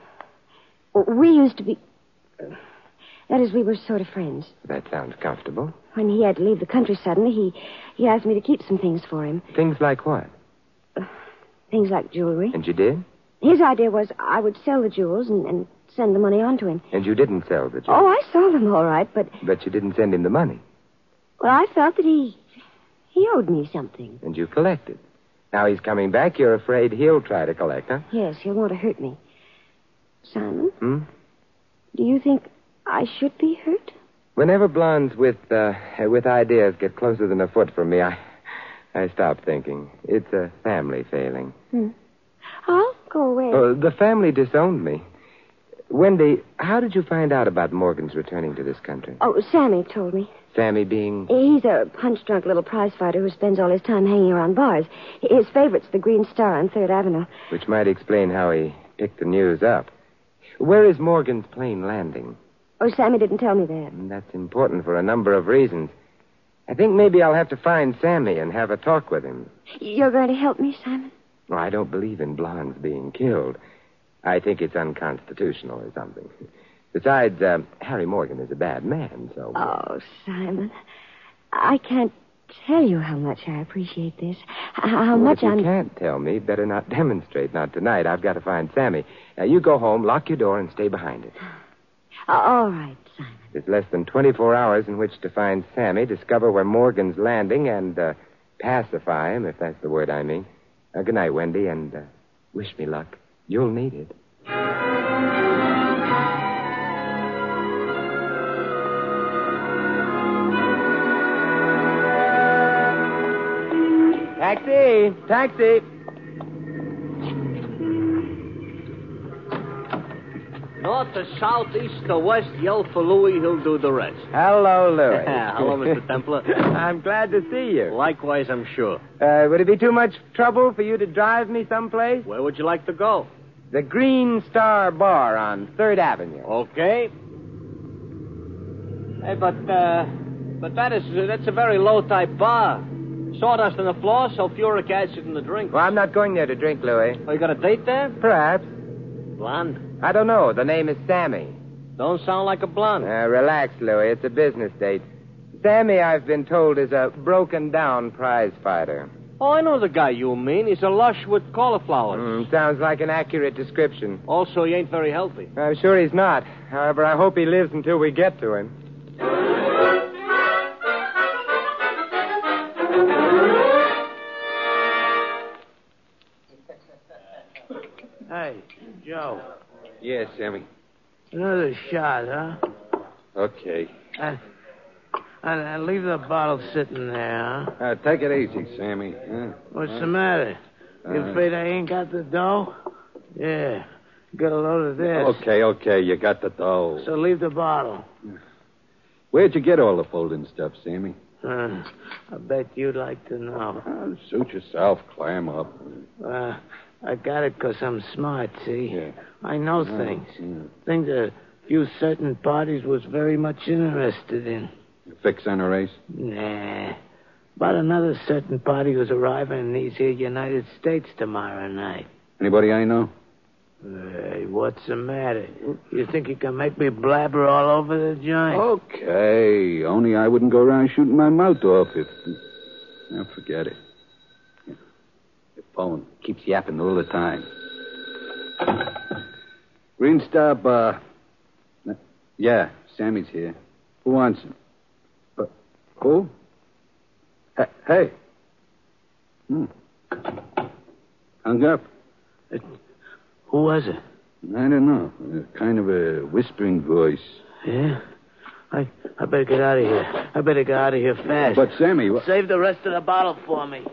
Speaker 2: We used to be... That is, we were sort of friends.
Speaker 6: That sounds comfortable.
Speaker 2: When he had to leave the country suddenly, he, he asked me to keep some things for him.
Speaker 6: Things like what?
Speaker 2: Uh, things like jewelry.
Speaker 6: And you did?
Speaker 2: His idea was I would sell the jewels and, and send the money on to him.
Speaker 6: And you didn't sell the jewels?
Speaker 2: Oh, I sold them all right, but...
Speaker 6: But you didn't send him the money?
Speaker 2: Well, I felt that he... He owed me something.
Speaker 6: And you collected. Now he's coming back. You're afraid he'll try to collect, huh?
Speaker 2: Yes, he'll want to hurt me. Simon?
Speaker 6: Hmm?
Speaker 2: Do you think I should be hurt?
Speaker 6: Whenever blondes with uh, with ideas get closer than a foot from me, I I stop thinking. It's a family failing.
Speaker 2: Hmm. I'll go away.
Speaker 6: Oh, the family disowned me. Wendy, how did you find out about Morgan's returning to this country?
Speaker 2: Oh, Sammy told me.
Speaker 6: Sammy being...
Speaker 2: He's a punch-drunk little prize fighter who spends all his time hanging around bars. His favorite's the Green Star on Third Avenue.
Speaker 6: Which might explain how he picked the news up. Where is Morgan's plane landing?
Speaker 2: Oh, Sammy didn't tell me that.
Speaker 6: That's important for a number of reasons. I think maybe I'll have to find Sammy and have a talk with him.
Speaker 2: You're going to help me, Simon?
Speaker 6: Oh, I don't believe in blondes being killed. I think it's unconstitutional or something. Besides, uh, Harry Morgan is a bad man, so...
Speaker 2: Oh, Simon, I can't tell you how much I appreciate this. How
Speaker 6: well,
Speaker 2: much
Speaker 6: if you
Speaker 2: I'm...
Speaker 6: you can't tell me, better not demonstrate. Not tonight. I've got to find Sammy. Now, you go home, lock your door, and stay behind it.
Speaker 2: Uh, all right, Simon.
Speaker 6: There's less than twenty-four hours in which to find Sammy, discover where Morgan's landing, and uh, pacify him, if that's the word I mean. Uh, good night, Wendy, and uh, wish me luck. You'll need it. Taxi! Taxi!
Speaker 5: North to south, east to west, yell for Louis, he'll do the rest.
Speaker 6: Hello, Louis.
Speaker 5: Hello, Mister Templar.
Speaker 6: I'm glad to see you.
Speaker 5: Likewise, I'm sure.
Speaker 6: Uh, would it be too much trouble for you to drive me someplace?
Speaker 5: Where would you like to go?
Speaker 6: The Green Star Bar on Third Avenue.
Speaker 5: Okay. Hey, but, uh, but that is, that's a very low-type bar. Sawdust on the floor, sulfuric acid in the drink.
Speaker 6: Well, I'm not going there to drink, Louis.
Speaker 5: Oh, you got a date there?
Speaker 6: Perhaps.
Speaker 5: Blonde?
Speaker 6: I don't know. The name is Sammy.
Speaker 5: Don't sound like a blonde.
Speaker 6: Uh, relax, Louis. It's a business date. Sammy, I've been told, is a broken-down prize fighter.
Speaker 5: Oh, I know the guy you mean. He's a lush with cauliflowers.
Speaker 6: Mm, sounds like an accurate description.
Speaker 5: Also, he ain't very healthy.
Speaker 6: I'm sure he's not. However, I hope he lives until we get to him.
Speaker 9: Hey, Joe.
Speaker 6: Yes, Sammy.
Speaker 9: Another shot, huh?
Speaker 6: Okay.
Speaker 9: And, and, and leave the bottle sitting there, huh?
Speaker 6: Uh, take it easy, Sammy. Huh?
Speaker 9: What's
Speaker 6: Huh?
Speaker 9: the matter? You
Speaker 6: Uh,
Speaker 9: afraid I ain't got the dough? Yeah. Get a load of this.
Speaker 6: Okay, okay, you got the dough.
Speaker 9: So leave the bottle.
Speaker 6: Where'd you get all the folding stuff, Sammy?
Speaker 9: Uh, I bet you'd like to know.
Speaker 6: Uh, suit yourself. Clam up.
Speaker 9: Uh, I got it 'cause I'm smart, see?
Speaker 6: Yeah.
Speaker 9: I know
Speaker 6: Yeah,
Speaker 9: things.
Speaker 6: yeah.
Speaker 9: Things a few certain parties was very much interested in.
Speaker 6: You fix on a race?
Speaker 9: Nah. About another certain party who's arriving in these here United States tomorrow night.
Speaker 6: Anybody I know?
Speaker 9: Hey, what's the matter? You think you can make me blabber all over the joint?
Speaker 6: Okay. Only I wouldn't go around shooting my mouth off if... Now, forget it. Your phone keeps yapping all the time. Green Star Bar. Yeah, Sammy's here. Who wants him? Uh, who? H- hey. Hmm. Hung up.
Speaker 9: It, who was it?
Speaker 6: I don't know. Uh, kind of a whispering voice.
Speaker 9: Yeah? I I better get out of here. I better get out of here fast.
Speaker 6: But, Sammy... Wh-
Speaker 9: Save the rest of the bottle for me.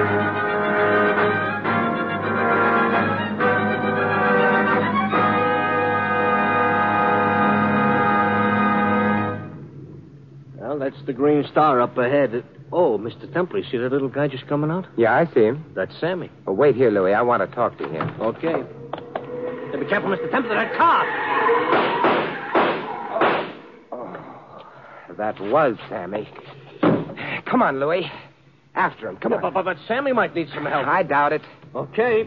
Speaker 5: Well, that's the Green Star up ahead. It... Oh, Mister Temple, you see that little guy just coming out?
Speaker 6: Yeah, I see him.
Speaker 5: That's Sammy.
Speaker 6: Oh, wait here, Louie. I want to talk to him.
Speaker 5: Okay. Hey, be careful, Mister Temple, that car.
Speaker 6: Oh, that was Sammy. Come on, Louie. After him. Come
Speaker 5: Yeah,
Speaker 6: on.
Speaker 5: but, but, but Sammy might need some help.
Speaker 6: I doubt it.
Speaker 5: Okay.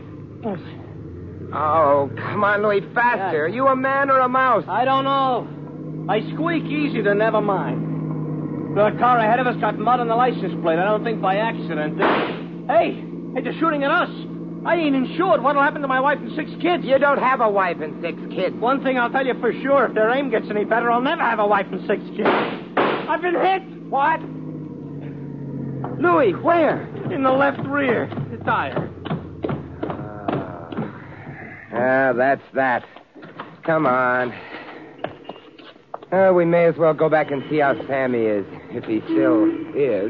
Speaker 6: Oh, come on, Louie. Faster. Are you a man or a mouse?
Speaker 5: I don't know. I squeak easy, then never mind. The car ahead of us got mud on the license plate. I don't think by accident. Hey, hey, they're shooting at us. I ain't insured. What'll happen to my wife and six kids?
Speaker 6: You don't have a wife and six kids.
Speaker 5: One thing I'll tell you for sure. If their aim gets any better, I'll never have a wife and six kids. I've been hit. What?
Speaker 6: Louie, where?
Speaker 5: In the left rear. The tire.
Speaker 6: Ah, that's that. Come on. Uh, we may as well go back and see how Sammy is, if he still is.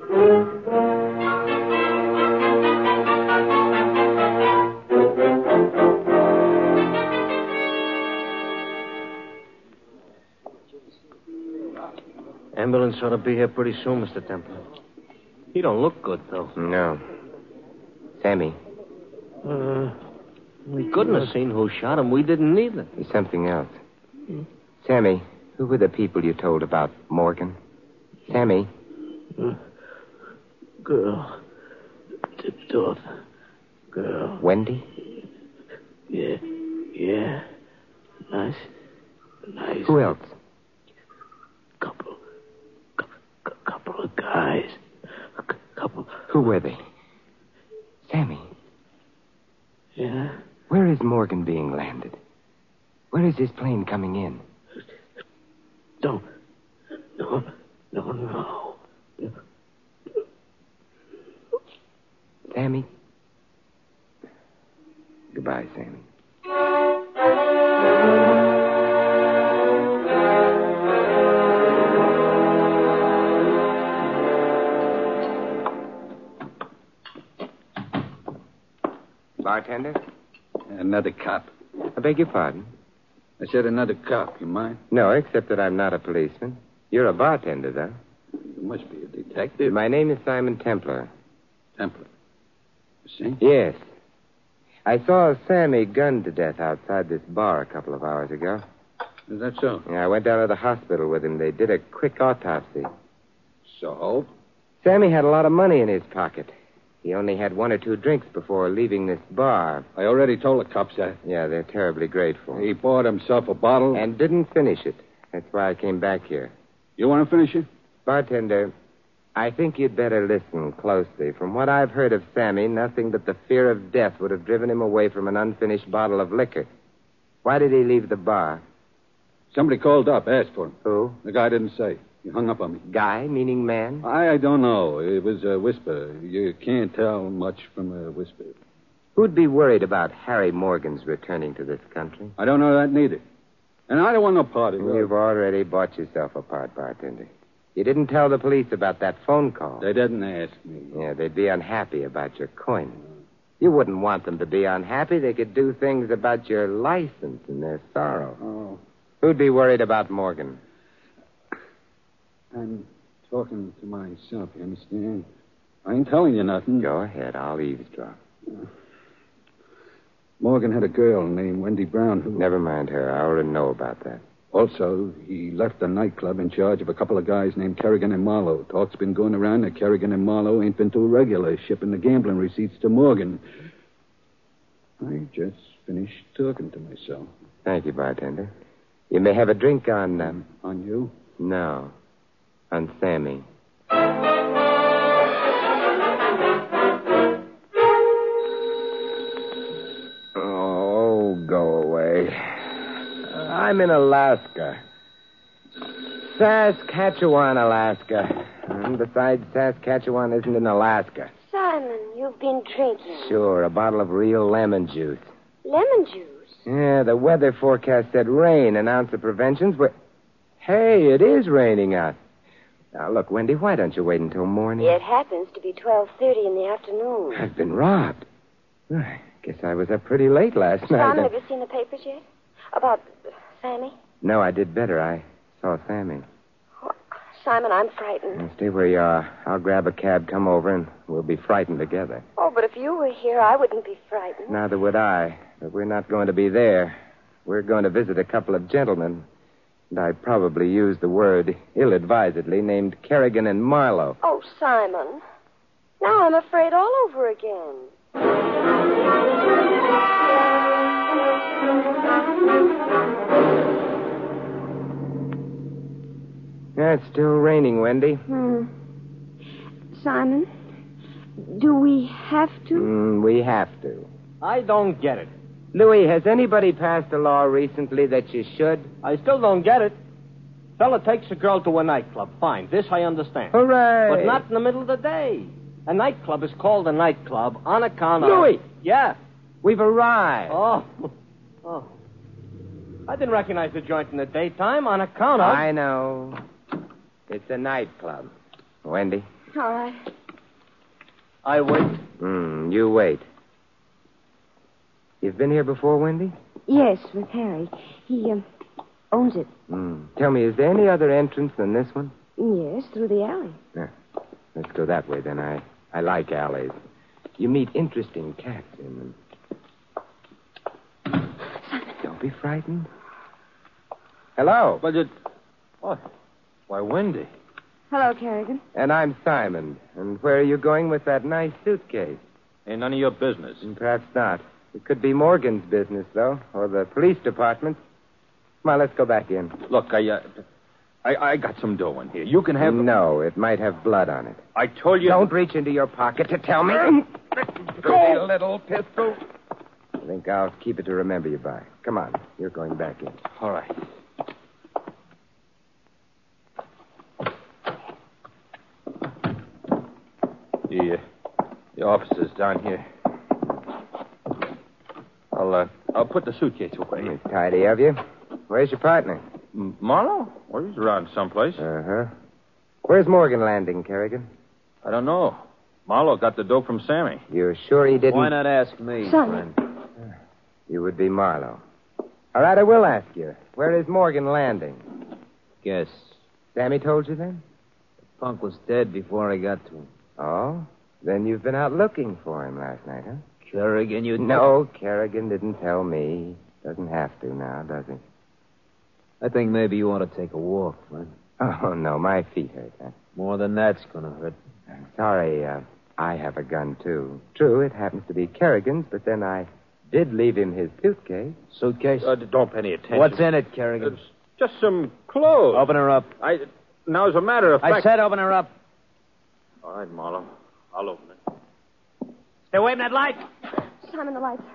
Speaker 5: Ambulance ought to be here pretty soon, Mister Temple. He don't look good, though.
Speaker 6: No. Sammy.
Speaker 5: Uh, we couldn't have seen who shot him. We didn't either.
Speaker 6: There's something else. Hmm? Sammy, who were the people you told about Morgan? Sammy?
Speaker 9: Uh, girl. Tipped off. Girl.
Speaker 6: Wendy?
Speaker 9: Yeah. Yeah. Nice. Nice.
Speaker 6: Who else?
Speaker 9: Couple. Couple, couple of guys. A c- couple.
Speaker 6: Who were they? Sammy.
Speaker 9: Yeah?
Speaker 6: Where is Morgan being landed? Where is his plane coming in?
Speaker 9: Don't. No. No, no.
Speaker 6: Sammy? Goodbye, Sammy. Bartender?
Speaker 1: Another cop.
Speaker 6: I beg your pardon?
Speaker 1: I said another cop. You mind?
Speaker 6: No, except that I'm not a policeman. You're a bartender, though.
Speaker 1: You must be a detective.
Speaker 6: My name is Simon Templar.
Speaker 1: Templar. You see?
Speaker 6: Yes. I saw Sammy gunned to death outside this bar a couple of hours ago.
Speaker 1: Is that so?
Speaker 6: Yeah, I went down to the hospital with him. They did a quick autopsy.
Speaker 1: So?
Speaker 6: Sammy had a lot of money in his pocket. He only had one or two drinks before leaving this bar.
Speaker 1: I already told the cops that.
Speaker 6: Yeah, they're terribly grateful.
Speaker 1: He bought himself a bottle.
Speaker 6: And didn't finish it. That's why I came back here.
Speaker 1: You want to finish it?
Speaker 6: Bartender, I think you'd better listen closely. From what I've heard of Sammy, nothing but the fear of death would have driven him away from an unfinished bottle of liquor. Why did he leave the bar?
Speaker 1: Somebody called up, asked for him.
Speaker 6: Who?
Speaker 1: The guy didn't say. He hung up on me.
Speaker 6: Guy, meaning man?
Speaker 1: I, I don't know. It was a whisper. You can't tell much from a whisper.
Speaker 6: Who'd be worried about Harry Morgan's returning to this country?
Speaker 1: I don't know that neither. And I don't want no part of it.
Speaker 6: You've already bought yourself a part, bartender. You didn't tell the police about that phone call.
Speaker 1: They didn't ask me.
Speaker 6: Yeah, they'd be unhappy about your coin. You wouldn't want them to be unhappy. They could do things about your license and their sorrow.
Speaker 1: Oh.
Speaker 6: Who'd be worried about Morgan?
Speaker 1: I'm talking to myself, you understand? I ain't telling you nothing.
Speaker 6: Go ahead. I'll eavesdrop.
Speaker 1: Morgan had a girl named Wendy Brown who...
Speaker 6: Never mind her. I already know about that.
Speaker 1: Also, he left the nightclub in charge of a couple of guys named Kerrigan and Marlowe. Talk's been going around that Kerrigan and Marlowe ain't been too regular, shipping the gambling receipts to Morgan. I just finished talking to myself.
Speaker 6: Thank you, bartender. You may have a drink on... Um...
Speaker 1: On you?
Speaker 6: No. On Sammy. Oh, go away. I'm in Alaska. Saskatchewan, Alaska. And besides, Saskatchewan isn't in Alaska.
Speaker 2: Simon, you've been drinking.
Speaker 6: Sure, a bottle of real lemon juice.
Speaker 2: Lemon juice?
Speaker 6: Yeah, the weather forecast said rain. An ounce of preventions, but... Hey, it is raining out. Now, look, Wendy, why don't you wait until morning?
Speaker 2: It happens to be twelve thirty in the afternoon.
Speaker 6: I've been robbed. I guess I was up pretty late last night.
Speaker 2: Simon, have you seen the papers yet? About uh, Sammy?
Speaker 6: No, I did better. I saw Sammy.
Speaker 2: Oh, Simon, I'm frightened.
Speaker 6: Now, stay where you are. I'll grab a cab, come over, and we'll be frightened together.
Speaker 2: Oh, but if you were here, I wouldn't be frightened.
Speaker 6: Neither would I. But we're not going to be there. We're going to visit a couple of gentlemen. And I probably used the word ill-advisedly, named Kerrigan and Marlowe.
Speaker 2: Oh, Simon. Now I'm afraid all over again.
Speaker 6: Yeah, it's still raining, Wendy.
Speaker 2: Hmm. Simon, do we have to?
Speaker 6: Mm, we have to.
Speaker 5: I don't get it.
Speaker 6: Louis, has anybody passed a law recently that you should?
Speaker 5: I still don't get it. Fella takes a girl to a nightclub. Fine. This I understand.
Speaker 6: Hooray!
Speaker 5: But not in the middle of the day. A nightclub is called a nightclub on account of...
Speaker 6: Louis!
Speaker 5: Yeah.
Speaker 6: We've arrived.
Speaker 5: Oh. Oh. I didn't recognize the joint in the daytime on account of...
Speaker 6: I know. It's a nightclub. Wendy?
Speaker 2: All right.
Speaker 5: I wait.
Speaker 6: Hmm, you wait. You've been here before, Wendy?
Speaker 2: Yes, with Harry. He um, owns it.
Speaker 6: Hmm. Tell me, is there any other entrance than this one?
Speaker 2: Yes, through the alley.
Speaker 6: Yeah. Let's go that way, then. I, I like alleys. You meet interesting cats in them. Don't be frightened. Hello.
Speaker 10: But it... What? Why, Wendy.
Speaker 2: Hello, Kerrigan.
Speaker 6: And I'm Simon. And where are you going with that nice suitcase?
Speaker 10: Ain't none of your business.
Speaker 6: And perhaps not. It could be Morgan's business, though, or the police department. Come on, let's go back in.
Speaker 10: Look, I, uh, I, I got some dough in here. You can have...
Speaker 6: No, it might have blood on it.
Speaker 10: I told you...
Speaker 6: Don't reach into your pocket to tell me. Go, little pistol. I think I'll keep it to remember you by. Come on, you're going back in.
Speaker 10: All right. The, uh, the office is down here. I'll, uh, I'll put the suitcase away.
Speaker 6: It's tidy of you. Where's your partner?
Speaker 10: M- Marlowe? Well, he's around someplace.
Speaker 6: Uh-huh. Where's Morgan landing, Kerrigan?
Speaker 10: I don't know. Marlowe got the dope from Sammy.
Speaker 6: You're sure he didn't...
Speaker 5: Why not ask me,
Speaker 2: Simon.
Speaker 5: friend?
Speaker 6: You would be Marlowe. All right, I will ask you. Where is Morgan landing?
Speaker 5: Guess.
Speaker 6: Sammy told you then?
Speaker 5: Punk was dead before I got to him.
Speaker 6: Oh? Then you've been out looking for him last night, huh?
Speaker 5: Kerrigan, you...
Speaker 6: No, Kerrigan didn't tell me. Doesn't have to now, does he?
Speaker 5: I think maybe you ought to take a walk, friend.
Speaker 6: Oh, no, my feet hurt, huh?
Speaker 5: More than that's gonna hurt.
Speaker 6: Sorry, uh, I have a gun, too. True, it happens to be Kerrigan's, but then I did leave him his suitcase.
Speaker 5: Suitcase?
Speaker 10: Uh, don't pay any attention.
Speaker 5: What's in it, Kerrigan?
Speaker 10: It's just some clothes.
Speaker 5: Open her up.
Speaker 10: I... Now, as a matter of fact...
Speaker 5: I said open her up.
Speaker 10: All right, Marlowe. I'll open it.
Speaker 5: Stay away from that light.
Speaker 2: Simon, the lights.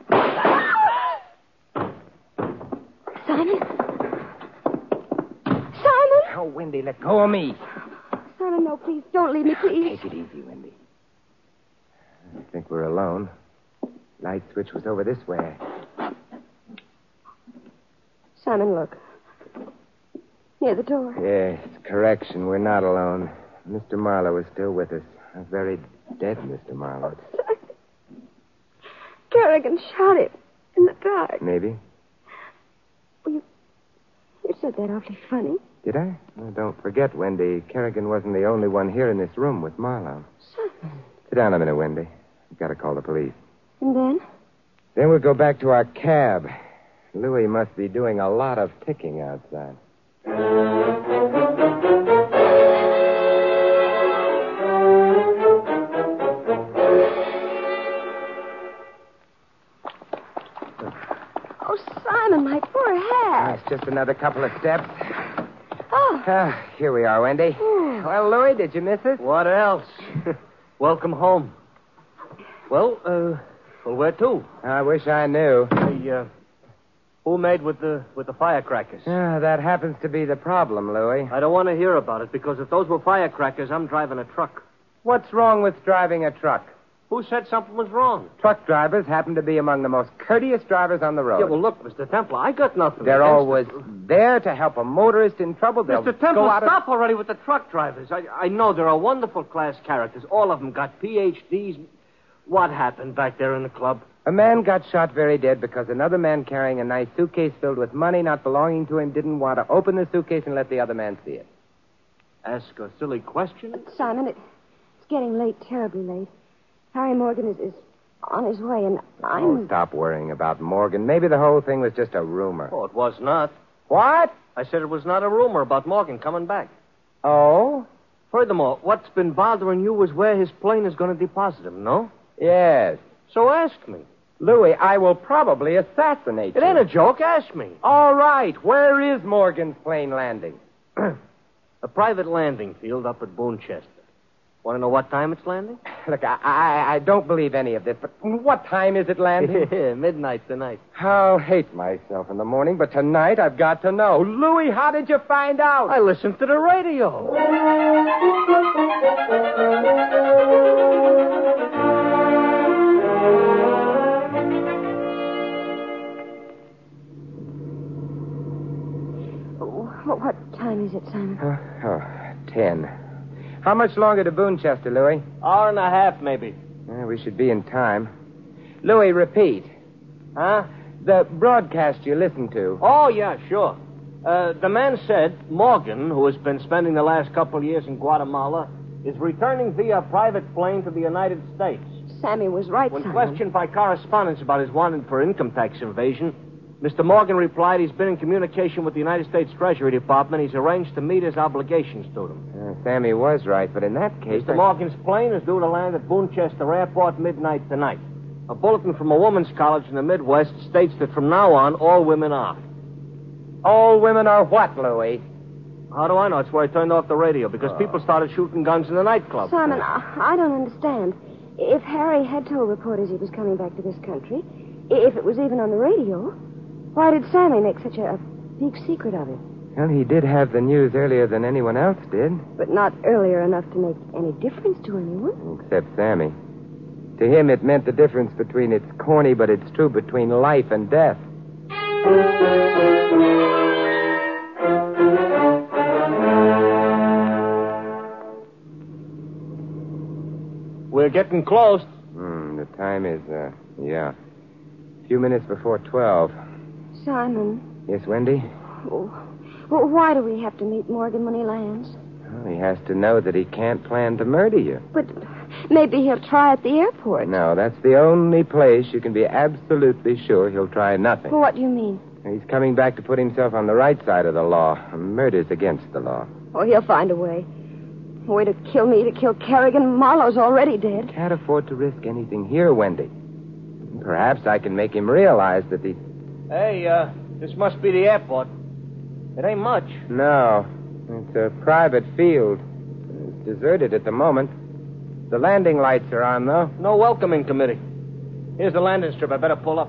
Speaker 2: Simon? Simon?
Speaker 6: Oh, Wendy, let go of me.
Speaker 2: Simon, no, please. Don't leave me, please.
Speaker 6: Take it easy, Wendy. I think we're alone. Light light switch was over this way.
Speaker 2: Simon, look. Near the door.
Speaker 6: Yes, correction. We're not alone. Mister Marlowe is still with us. A very dead Mister Marlowe.
Speaker 2: Kerrigan shot him in the dark.
Speaker 6: Maybe.
Speaker 2: Well, you, you said that awfully funny.
Speaker 6: Did I? Well, don't forget, Wendy, Kerrigan wasn't the only one here in this room with Marlowe.
Speaker 2: Simon.
Speaker 6: Sit down a minute, Wendy. We've got to call the police.
Speaker 2: And then?
Speaker 6: Then we'll go back to our cab. Louis must be doing a lot of ticking outside.
Speaker 2: Oh, Simon, my poor hat.
Speaker 6: It's just another couple of steps.
Speaker 2: Oh.
Speaker 6: Ah, here we are, Wendy.
Speaker 2: Oh.
Speaker 6: Well, Louis, did you miss us?
Speaker 5: What else? Welcome home. Well, uh, well, where to?
Speaker 6: I wish I knew.
Speaker 5: Hey, uh, who made with the with the firecrackers?
Speaker 6: Ah, that happens to be the problem, Louis.
Speaker 5: I don't want to hear about it, because if those were firecrackers, I'm driving a truck.
Speaker 6: What's wrong with driving a truck?
Speaker 5: Who said something was wrong?
Speaker 6: Truck drivers happen to be among the most courteous drivers on the road.
Speaker 5: Yeah, well, look, Mister Templar, I got nothing.
Speaker 6: They're
Speaker 5: against
Speaker 6: always
Speaker 5: it.
Speaker 6: there to help a motorist in trouble. They'll
Speaker 5: Mister Templar,
Speaker 6: go out
Speaker 5: stop
Speaker 6: of...
Speaker 5: already with the truck drivers. I, I know there are wonderful class characters. All of them got P H Ds. What happened back there in the club?
Speaker 6: A man got shot very dead because another man carrying a nice suitcase filled with money not belonging to him didn't want to open the suitcase and let the other man see it.
Speaker 5: Ask a silly question?
Speaker 2: Simon, it, it's getting late, terribly late. Harry Morgan is, is on his way, and I'm...
Speaker 6: Oh, stop worrying about Morgan. Maybe the whole thing was just a rumor.
Speaker 5: Oh, it was not.
Speaker 6: What?
Speaker 5: I said it was not a rumor about Morgan coming back.
Speaker 6: Oh?
Speaker 5: Furthermore, what's been bothering you is where his plane is going to deposit him, no?
Speaker 6: Yes.
Speaker 5: So ask me.
Speaker 6: Louis, I will probably assassinate
Speaker 5: It
Speaker 6: you.
Speaker 5: ain't a joke. Ask me.
Speaker 6: All right. Where is Morgan's plane landing?
Speaker 5: A private landing field up at Boonchester. Want to know what time it's landing?
Speaker 6: Look, I, I I don't believe any of this, but what time is it landing?
Speaker 5: Midnight tonight.
Speaker 6: I'll hate myself in the morning, but tonight I've got to know. Louis, how did you find out?
Speaker 5: I listened to the radio.
Speaker 2: What, what time is it, Simon?
Speaker 6: Uh, oh, ten. How much longer to Boonchester, Louis?
Speaker 5: Hour and a half, maybe.
Speaker 6: Uh, we should be in time. Louis, repeat.
Speaker 5: Huh?
Speaker 6: The broadcast you listened to.
Speaker 5: Oh, yeah, sure. Uh, the man said Morgan, who has been spending the last couple of years in Guatemala, is returning via private plane to the United States.
Speaker 2: Sammy was right,
Speaker 5: When
Speaker 2: Simon.
Speaker 5: questioned by correspondents about his wanted for income tax evasion, Mister Morgan replied he's been in communication with the United States Treasury Department. He's arranged to meet his obligations to them.
Speaker 6: Uh, Sammy was right, but in that case...
Speaker 5: Mister
Speaker 6: I...
Speaker 5: Morgan's plane is due to land at Boonchester Airport midnight tonight. A bulletin from a woman's college in the Midwest states that from now on, all women are.
Speaker 6: All women are what, Louis?
Speaker 5: How do I know? It's where I turned off the radio, because
Speaker 6: Oh.
Speaker 5: people started shooting guns in the nightclub.
Speaker 2: Simon, I, I don't understand. If Harry had told reporters he was coming back to this country, if it was even on the radio, why did Sammy make such a, a big secret of it?
Speaker 6: Well, he did have the news earlier than anyone else did.
Speaker 2: But not earlier enough to make any difference to anyone.
Speaker 6: Except Sammy. To him, it meant the difference between it's corny, but it's true, between life and death.
Speaker 5: We're getting close.
Speaker 6: Hmm, the time is, uh, yeah, a few minutes before twelve.
Speaker 2: Simon,
Speaker 6: Yes, Wendy?
Speaker 2: oh, well, why do we have to meet Morgan when he lands?
Speaker 6: Well, he has to know that he can't plan to murder you.
Speaker 2: But maybe he'll try at the airport.
Speaker 6: No, that's the only place you can be absolutely sure he'll try nothing.
Speaker 2: Well, what do you mean?
Speaker 6: He's coming back to put himself on the right side of the law. Murder's against the law.
Speaker 2: Oh, he'll find a way. A way to kill me, to kill Kerrigan. Marlowe's already dead.
Speaker 6: Can't afford to risk anything here, Wendy. Perhaps I can make him realize that the...
Speaker 5: Hey, uh, this must be the airport. It ain't much.
Speaker 6: No, it's a private field. It's deserted at the moment. The landing lights are on, though.
Speaker 5: No welcoming committee. Here's the landing strip. I better pull up.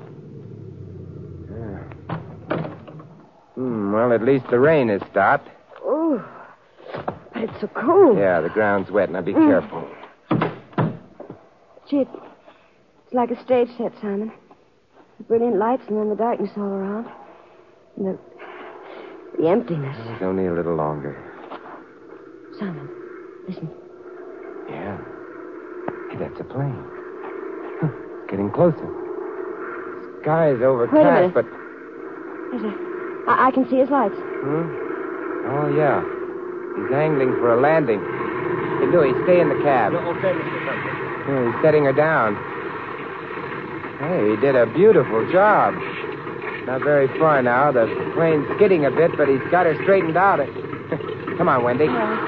Speaker 6: Hmm, well, at least the rain has stopped.
Speaker 2: Oh, but it's so cold.
Speaker 6: Yeah, the ground's wet. Now be careful.
Speaker 2: Gee, it's like a stage set, Simon. The brilliant lights and then the darkness all around. And the, the emptiness.
Speaker 6: It's only a little longer.
Speaker 2: Simon, listen.
Speaker 6: Yeah. Hey, that's a plane. Huh, it's getting closer. Sky is overcast, but...
Speaker 2: There's a... I, I can see his lights.
Speaker 6: Hmm? Oh, yeah. He's angling for a landing. Hey, Louis, stay in the cab.
Speaker 10: Okay, Mister Temple.
Speaker 6: Yeah, he's setting her down. Hey, he did a beautiful job. Not very far now. The plane's skidding a bit, but he's got her straightened out. Come on, Wendy.
Speaker 2: Yeah.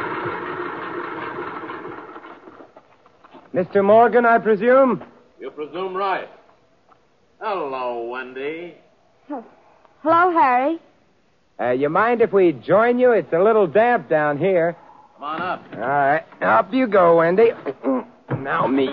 Speaker 6: Mister Morgan, I presume?
Speaker 10: You presume right. Hello, Wendy.
Speaker 2: Hello, Harry.
Speaker 6: Uh, you mind if we join you? It's a little damp down here.
Speaker 10: Come on up.
Speaker 6: All right. Up you go, Wendy. Now me.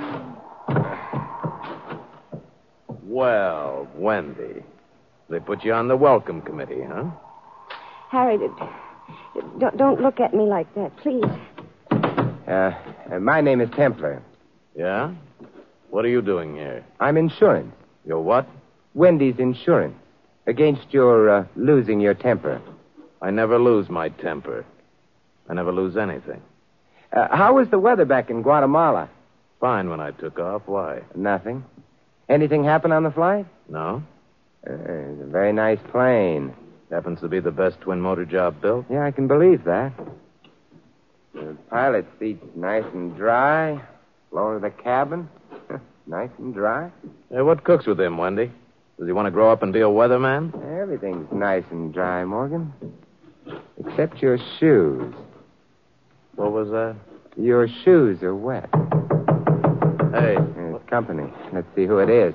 Speaker 10: Well, Wendy, they put you on the welcome committee, huh?
Speaker 2: Harry, d- d- don't, don't look at me like that, please.
Speaker 6: Uh, uh, my name is Templar.
Speaker 10: Yeah? What are you doing here?
Speaker 6: I'm insurance.
Speaker 10: You're what?
Speaker 6: Wendy's insurance. Against your uh, losing your temper.
Speaker 10: I never lose my temper. I never lose anything.
Speaker 6: Uh, how was the weather back in Guatemala?
Speaker 10: Fine when I took off. Why?
Speaker 6: Nothing. Anything happen on the flight?
Speaker 10: No?
Speaker 6: Uh, it's a very nice plane.
Speaker 10: Happens to be the best twin-motor job built.
Speaker 6: Yeah, I can believe that. The pilot seat's nice and dry. Floor of the cabin, nice and dry.
Speaker 10: Hey, what cooks with him, Wendy? Does he want to grow up and be a weatherman?
Speaker 6: Everything's nice and dry, Morgan. Except your shoes.
Speaker 10: What was that?
Speaker 6: Your shoes are wet.
Speaker 10: Hey.
Speaker 6: There's company. Let's see who it is.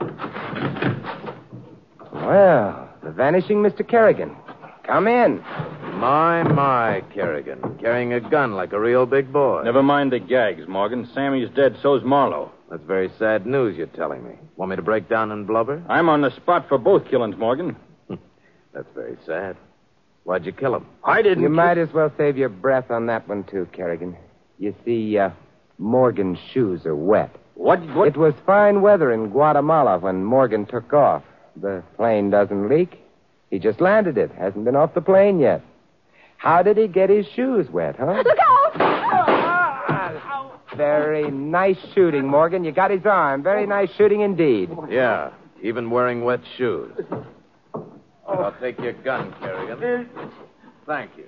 Speaker 6: Well, the vanishing Mister Kerrigan. Come in.
Speaker 10: My, my, Kerrigan. Carrying a gun like a real big boy.
Speaker 11: Never mind the gags, Morgan. Sammy's dead, so's Marlowe.
Speaker 10: That's very sad news you're telling me. Want me to break down and blubber?
Speaker 11: I'm on the spot for both killings, Morgan.
Speaker 10: That's very sad. Why'd you kill him?
Speaker 11: I didn't...
Speaker 6: You
Speaker 11: ki-
Speaker 6: might as well save your breath on that one, too, Kerrigan. You see, uh, Morgan's shoes are wet.
Speaker 11: What? What?
Speaker 6: It was fine weather in Guatemala when Morgan took off. The plane doesn't leak. He just landed it. Hasn't been off the plane yet. How did he get his shoes wet, huh?
Speaker 2: Look out!
Speaker 6: Very nice shooting, Morgan. You got his arm. Very nice shooting indeed.
Speaker 10: Yeah, even wearing wet shoes. I'll take your gun, Kerrigan. Thank you.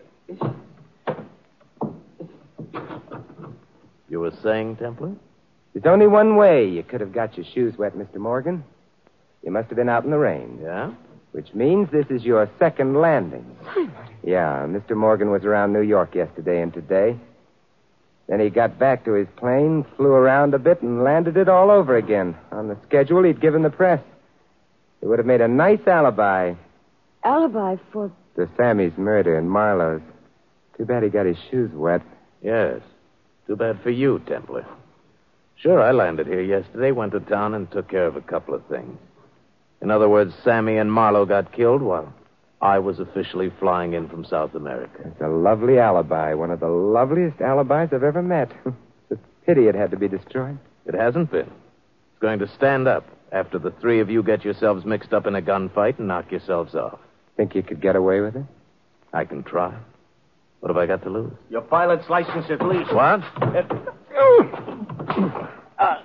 Speaker 10: You were saying, Templar?
Speaker 6: There's only one way you could have got your shoes wet, Mister Morgan. You must have been out in the rain.
Speaker 10: Yeah?
Speaker 6: Which means this is your second landing.
Speaker 2: Simon.
Speaker 6: Yeah, Mister Morgan was around New York yesterday and today. Then he got back to his plane, flew around a bit, and landed it all over again on the schedule he'd given the press. It would have made a nice alibi.
Speaker 2: Alibi for...
Speaker 6: For Sammy's murder and Marlowe's. Too bad he got his shoes wet.
Speaker 10: Yes. Too bad for you, Templar. Sure, I landed here yesterday, went to town, and took care of a couple of things. In other words, Sammy and Marlowe got killed while I was officially flying in from South America.
Speaker 6: It's a lovely alibi. One of the loveliest alibis I've ever met. It's a pity it had to be destroyed.
Speaker 10: It hasn't been. It's going to stand up after the three of you get yourselves mixed up in a gunfight and knock yourselves off.
Speaker 6: Think you could get away with it?
Speaker 10: I can try. What have I got to lose?
Speaker 5: Your pilot's license at least.
Speaker 10: What?
Speaker 5: Uh,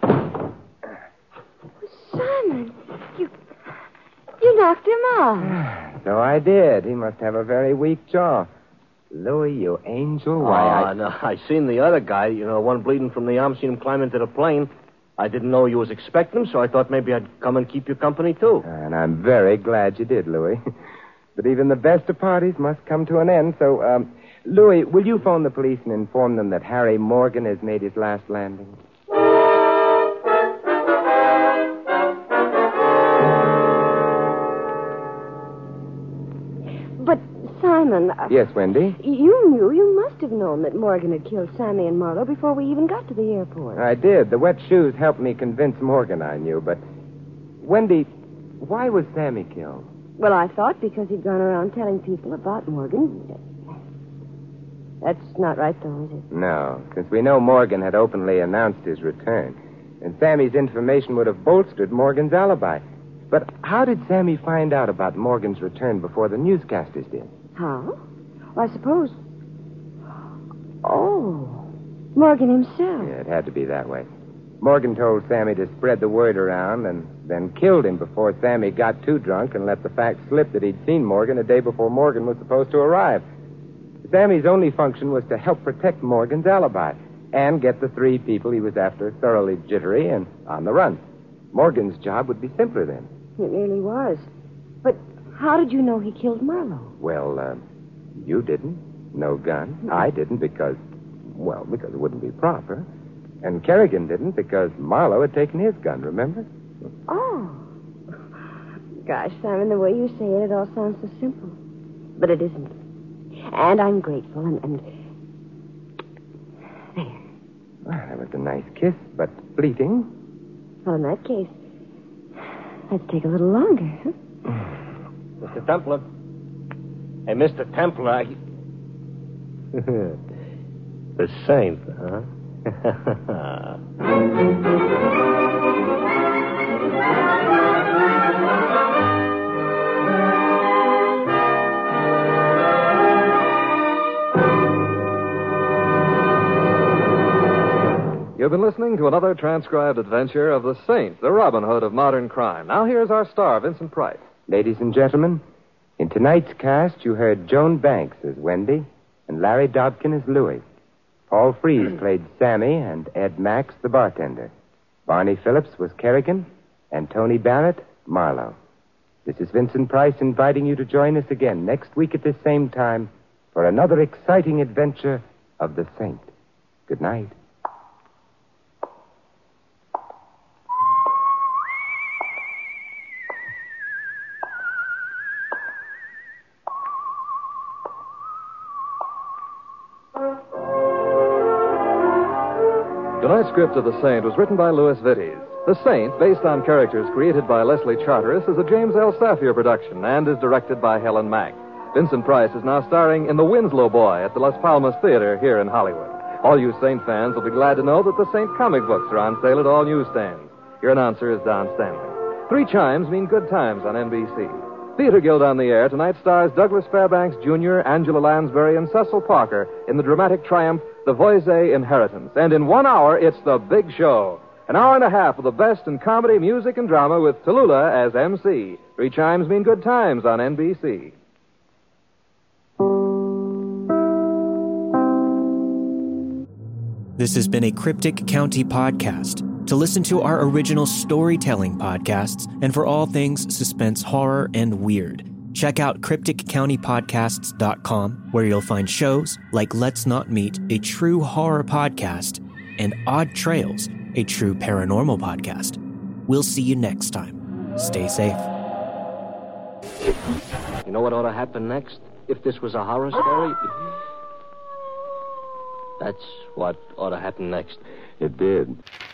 Speaker 2: Simon, you... You knocked him off.
Speaker 6: So I did. He must have a very weak jaw. Louis, you angel. Why,
Speaker 5: oh,
Speaker 6: I...
Speaker 5: no, I seen the other guy, you know, one bleeding from the arm, seen him climb into the plane. I didn't know you was expecting him, so I thought maybe I'd come and keep you company, too.
Speaker 6: And I'm very glad you did, Louis. But even the best of parties must come to an end, so, um, Louis, will you phone the police and inform them that Harry Morgan has made his last landing?
Speaker 2: But, Simon... Uh,
Speaker 6: Yes, Wendy?
Speaker 2: You knew, you must have known that Morgan had killed Sammy and Marlowe before we even got to the airport.
Speaker 6: I did. The wet shoes helped me convince Morgan I knew, but... Wendy, why was Sammy killed?
Speaker 2: Well, I thought because he'd gone around telling people about Morgan. That's not right, though, is it?
Speaker 6: No, since we know Morgan had openly announced his return. And Sammy's information would have bolstered Morgan's alibi. But how did Sammy find out about Morgan's return before the newscasters did?
Speaker 2: How? Well, I suppose... Oh, Morgan himself.
Speaker 6: Yeah, it had to be that way. Morgan told Sammy to spread the word around and then killed him before Sammy got too drunk and let the fact slip that he'd seen Morgan a day before Morgan was supposed to arrive. Sammy's only function was to help protect Morgan's alibi and get the three people he was after thoroughly jittery and on the run. Morgan's job would be simpler then.
Speaker 2: It really was. But how did you know he killed Marlowe?
Speaker 6: Well, uh, you didn't. No gun. Mm-hmm. I didn't because, well, because it wouldn't be proper. And Kerrigan didn't because Marlowe had taken his gun, remember?
Speaker 2: Oh. Gosh, Simon, the way you say it, it all sounds so simple. But it isn't. And I'm grateful, and... and... There.
Speaker 6: Well, that was a nice kiss, but fleeting.
Speaker 2: Well, in that case, let's take a little longer, huh?
Speaker 5: Mister Templar. Hey, Mister Templar, I... The Saint, huh?
Speaker 4: You've been listening to another transcribed adventure of the Saint, the Robin Hood of modern crime. Now here's our star, Vincent Price.
Speaker 6: Ladies and gentlemen, in tonight's cast, you heard Joan Banks as Wendy and Larry Dobkin as Louis. Paul Frees played Sammy and Ed Max, the bartender. Barney Phillips was Kerrigan, and Tony Barrett, Marlowe. This is Vincent Price inviting you to join us again next week at this same time for another exciting adventure of the Saint. Good night.
Speaker 4: Tonight's script of The Saint was written by Louis Vittes. The Saint, based on characters created by Leslie Charteris, is a James L. Safier production and is directed by Helen Mack. Vincent Price is now starring in The Winslow Boy at the Las Palmas Theater here in Hollywood. All you Saint fans will be glad to know that the Saint comic books are on sale at all newsstands. Your announcer is Don Stanley. Three chimes mean good times on N B C. Theater Guild on the Air tonight stars Douglas Fairbanks Junior, Angela Lansbury, and Cecil Parker in the dramatic triumph, The Voisey Inheritance. And in one hour, it's the big show. An hour and a half of the best in comedy, music, and drama with Tallulah as M C. Three chimes mean good times on N B C.
Speaker 3: This has been a Cryptic County podcast. To listen to our original storytelling podcasts and for all things suspense, horror, and weird, check out cryptic county podcasts dot com, where you'll find shows like Let's Not Meet, a true horror podcast, and Odd Trails, a true paranormal podcast. We'll see you next time. Stay safe.
Speaker 5: You know what ought to happen next? If this was a horror story... That's what ought to happen next.
Speaker 6: It did.